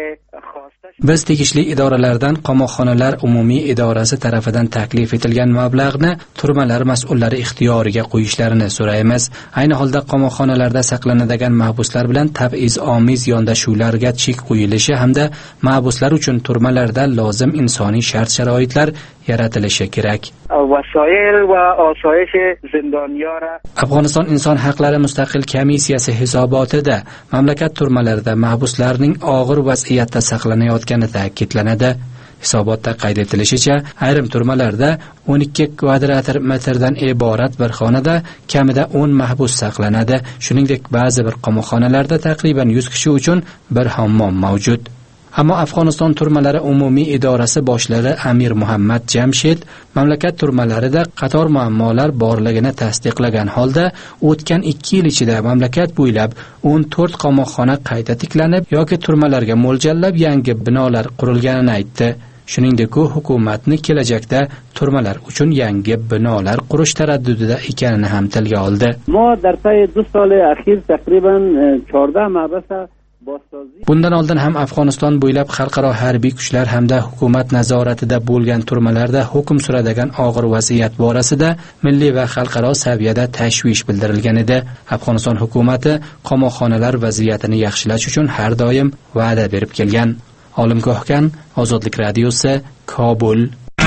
Biz tegishli idoralardan qamoqxonalar umumiy idorasi tarafidan taklif etilgan mablag'ni turmalar mas'ullari ixtiyoriga qo'yishlarini so'raymiz. Ayni holda qamoqxonalarda saqlanadigan mahbuslar bilan tab'iz omiz yondashuvlarga chek qo'yilishi hamda mahbuslar uchun turmalarda lozim insoniy shart-sharoitlar yaratilishi kerak. وسایل و آسایش زندانیان Afg'oniston inson haqlari mustaqil komissiyasi hisobotida mamlakat turmalarida mahbuslarning og'ir vaziyatda saqlanayotgani ta'kidlanadi. Hisobotda qayd etilishicha, ayrim turmalarda o'n ikki kvadrat metrdan iborat bir xonada kamida o'n mahbus saqlanadi. Shuningdek, ba'zi bir qamoqxonalarda taqriban yuz kishi uchun bir hammom mavjud. Ammo Afg'oniston turmalari umumiy idorasi boshlig'i Amir Muhammad Jamshid mamlakat turmalarida qator muammolar borligini tasdiqlagan holda o'tgan ikki yil ichida mamlakat bo'ylab o'n to'rt qamoqxona qayta tiklanib yoki turmalarga mo'ljallab yangi binolar qurilganini aytdi. Shuningdek, u hukumatni kelajakda turmalar uchun yangi binolar qurish taraddudida ekanini ham tilga oldi. ما در طی دو سال اخیر تقریبا چهارده محبس Bundan oldin ham Afg'oniston bo'ylab xalqaro harbiy kuchlar hamda hukumat nazoratida bo'lgan turmalarda hukm suradigan og'ir vaziyat borasida milliy va xalqaro saviyada tashvish bildirilgan edi. Afg'oniston hukumati qamoqxonalar vaziyatini yaxshilash uchun har doim va'da berib kelgan. Olim Ko'hkan, Ozodlik radiosi, Kobul.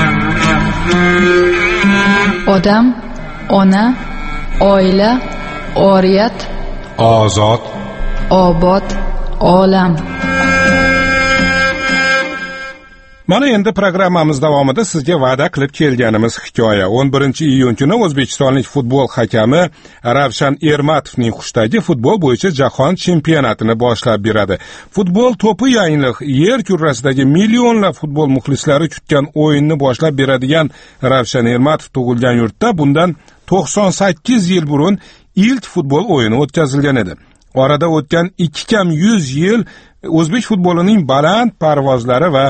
Odam, ona, oila, oriyat, ozod, obod, olam. Mana endi programmamiz davomida sizga va'da qilib kelganimiz hikoya. o'n birinchi iyun kuni o'zbekistonlik futbol hakami Ravshan Ermatovning Xushdagi futbol bo'yicha jahon chempionatini boshlab beradi. Futbol to'pi yangilik yer kurrasidagi millionlab futbol muxlislari kutgan o'yinni boshlab beradigan Ravshan Ermatov tug'ilgan yurtda bundan to'qson sakkiz yil burun ilk futbol o'yini o'tkazilgan edi. Orada o'tgan ikki kam yuz yil o'zbek futbolining baland parvozlari va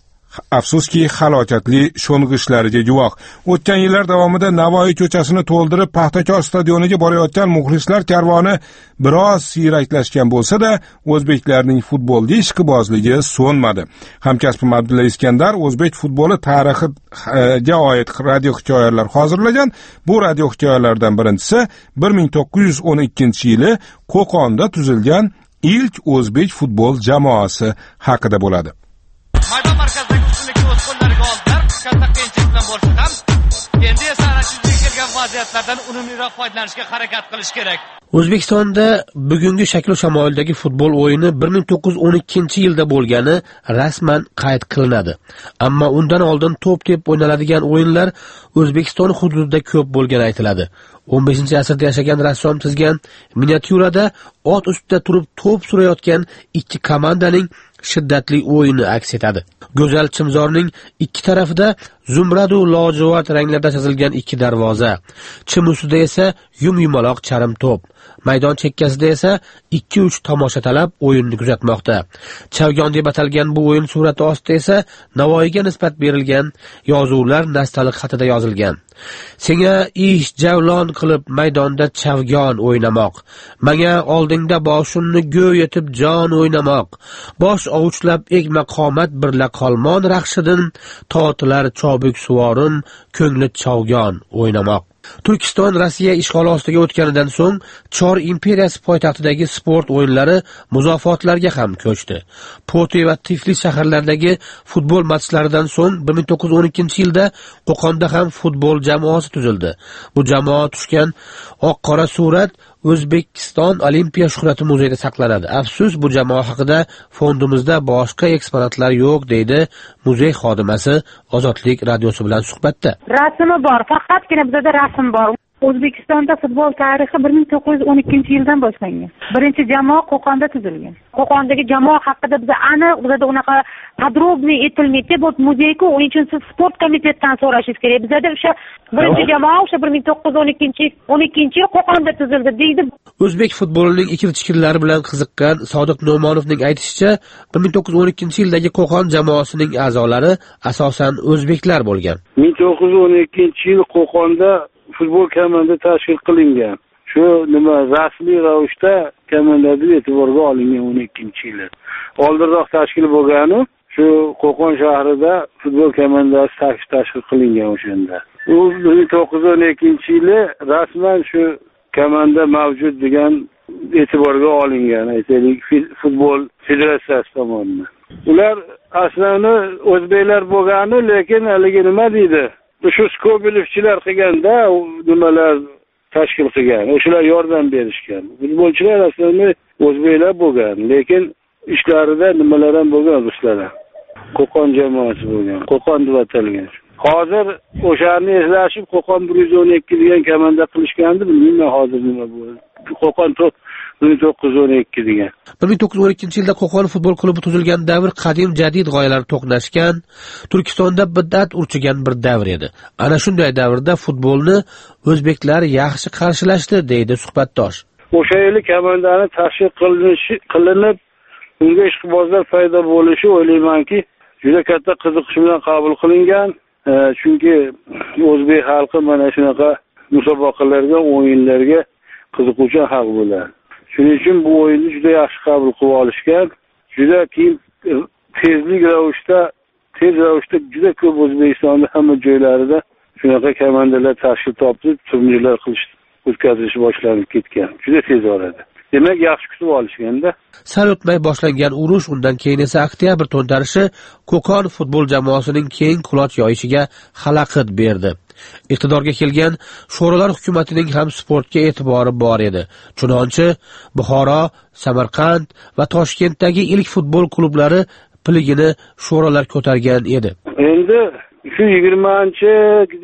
afsuski halokatli sho'ng'ishlariga guvoh. O'tgan yillar davomida Navoiy ko'chasini to'ldirib Paxtakor stadioniga borayotgan muxlislar karvoni biroz siyraklashgan bo'lsa-da, o'zbeklarning futbolga ishqibozligi so'nmadi. Hamkasbim Abdulla Iskandar o'zbek futboli tarixiga oid radio hikoyalar hozirlagan. Bu radio hikoyalardan birinchisi bir ming to'qqiz yuz o'n ikkinchi yili Qo'qonda tuzilgan ilk o'zbek futbol jamoasi haqida bo'ladi. Maydon markazidagi ustunlikni o'z qo'llariga oldilar. Katta qiyinchilik bilan bo'lsa ham, endi esa ana shunday kelgan vaziyatlardan unumliroq foydalanishga harakat qilish kerak. O'zbekistonda bugungi shakl shamoildagi futbol o'yini bir ming to'qqiz yuz o'n ikkinchi yilda bo'lgani rasman qayd qilinadi. Ammo undan oldin to'p tep o'ynaladigan o'yinlar O'zbekiston hududida ko'p bo'lgani aytiladi. o'n beshinchi asrda yashagan rassom chizgan miniatyurada ot ustida turib to'p surayotgan ikki komandaning shiddatli o'yini aks etadi. Go'zal chimzorning ikki tarafida zumrad va lojuvard ranglarda chizilgan ikki darvoza, chim ustida esa yum-yumaloq charim to'p. Maydon chekkasida esa ikki uch tomoshatalab o'yinni kuzatmoqda. Chavgon deb atalgan bu o'yin surati ostida esa Navoiyga nisbat berilgan yozuvlar nastaliq xatida yozilgan. Senga ish javlon qilib maydonda chavgon o'ynamoq, menga oldingda boshimni go'y etib jon o'ynamoq, bosh ovuchlab egma qomat birla qolmon raqshidan totilar chobuk suvorin ko'ngli chavgon o'ynamoq. Turkiston Rossiya ishg'oli ostiga o'tganidan so'ng Chor imperiyasi poytaxtidagi sport o'yinlari muzofotlarga ham ko'chdi. Poti va Tiflis shaharlaridagi futbol matchlaridan so'ng bir ming to'qqiz yuz o'n ikkinchi yilda Qo'qonda ham futbol jamoasi tuzildi. Bu jamoa tushgan oq-qora surat O'zbekiston Olimpiya shuhrati muzeyida saqlanadi. Afsus, bu jamoa haqida fondimizda boshqa eksponatlar yo'q, deydi muzey xodimasi Ozodlik radiosi bilan suhbatda. Rasmi bor, faqatgina bizda rasm bor. O'zbekistonda futbol tarixi bir ming to'qqiz yuz o'n ikkinchi yildan boshlangan. Birinchi jamoa Qo'qonda tuzilgan. Qo'qondagi jamoa haqida bizda aniq, bizda unaqa podrobniy aytilmaydi. Bu muzeyku, uning uchun siz sport komitetidan so'rashingiz kerak. Bizda o'sha birinchi jamoa o'sha bir ming to'qqiz yuz o'n ikkinchi o'n ikkinchi yil Qo'qonda tuzildi deydi. O'zbek futbolining ikir-chikirlari bilan qiziqqan Sodiq No'monovning aytishicha, bir ming to'qqiz yuz o'n ikkinchi yildagi Qo'qon jamoasining a'zolari asosan o'zbeklar bo'lgan. ming to'qqiz yuz o'n ikkinchi yil Qo'qonda futbol komanda tashkil qilingan. Shu nima rasmiy ravishda komandalar e'tiborga olingan o'n ikkinchi yili. Oldinroq tashkil bo'lgani shu Qo'qon shahrida futbol komandasi tashkil qilingan o'shanda. U bir ming to'qqiz yuz o'n ikkinchi yili rasman shu komanda mavjud degan e'tiborga olingan, aytaylik, futbol federatsiyasi tomonidan. Ular aslini o'zbeklar bo'lgani, lekin haligi nima deydi? Shu Skobelovchilar qilganda nimalar tashkil qilgan, o'shalar yordam berishgan. Futbolchilar aslida o'zbeklar bo'lgan, lekin ishlarida nimalar ham bo'lgan, ruslar ham. Qo'qon jamoasi bo'lgan, Qo'qon deb atalgan. Hozir o'sharni eslashib Qo'qon bir yuz o'n ikki degan komanda qilishgandi, bilmayman hozir nima bo'ldi. Qo'qon bir ming to'qqiz yuz o'n ikki degan. bir ming to'qqiz yuz o'n ikkinchi yilda Qo'qon futbol klubi tuzilgan davr qadim jadid g'oyalar to'qnashgan, Turkistonda bid'at urchigan bir davr edi. Ana shunday davrda futbolni o'zbeklar yaxshi qarshilashdi, deydi suhbatdosh. O'sha yili komandani tashkil qilinishi qilinib, unga ishqibozlar paydo bo'lishi o'ylaymanki, juda katta qiziqish bilan qabul qilingan. Chunki o'zbek xalqi mana shunaqa musobaqalarga, o'yinlarga qiziquvchan xalq bo'ladi. Shuning uchun bu o'yinni juda yaxshi qabul qilib olishgan. Juda keyin tezlik ravishda, tez ravishda juda ko'p O'zbekistonda hamma joylarida shunaqa komandalar tashkil topdi, turnirlar qilish, o'tkazish boshlanib ketgan. Juda tez orada. Demak, yaxshi kutib olishganda. Sal o'tmay boshlangan urush, undan keyin esa oktyabr to'ntarishi Qo'qon futbol jamoasining keng quloch yoyishiga xalaqit berdi. Iqtidorga kelgan sho'rolar hukumatining ham sportga e'tibori bor edi. Chunonchi Buxoro, Samarqand va Toshkentdagi ilk futbol klublari piligini sho'rolar ko'targan edi. Endi shu yigirmanchi,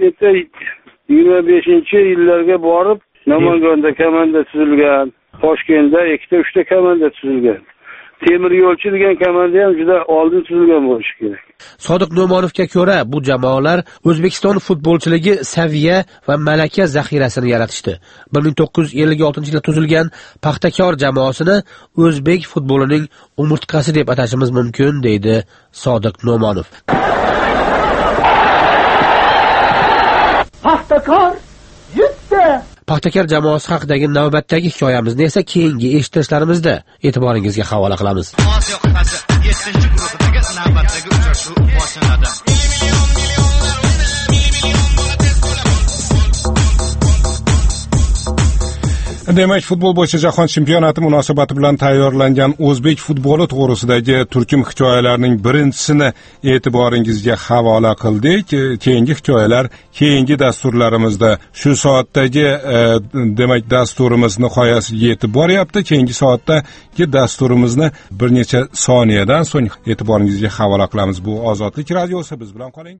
yigirma beshinchi yillarga borib Namangonda komanda tuzilgan, Toshkentda ikkita uchta komanda tuzilgan. temir yo'lchi degan komanda ham juda oldin tuzilgan bo'lishi kerak. Sodiq No'monovga ko'ra, bu jamoalar O'zbekiston futbolchiligi saviya va malaka zaxirasini yaratishdi. bir ming to'qqiz yuz ellik oltinchi yilda tuzilgan Paxtakor jamoasini o'zbek futbolining umurtqasi deb atashimiz mumkin, deydi Sodiq No'monov. Paxtakor yutdi. Paxtakor jamoasi haqidagi navbatdagi hikoyamizni esa keyingi eshittirishlarimizda e'tiboringizga havola qilamiz. Osiyo qit'asi yettinchi guruhdagi navbatdagi uchrashuv boshlanadi. Demak, futbol bo'yicha jahon chempionati munosabati bilan tayyorlangan o'zbek futboli to'g'risidagi turkum hikoyalarning birinchisini e'tiboringizga havola qildik. Keyingi hikoyalar keyingi dasturlarimizda. Shu soatdagi e, demak dasturimiz nihoyasiga yetib boryapti. Keyingi soatdagi dasturimizni bir necha soniyadan so'ng e'tiboringizga havola qilamiz. Bu Ozodlik radiosi, biz bilan qoling.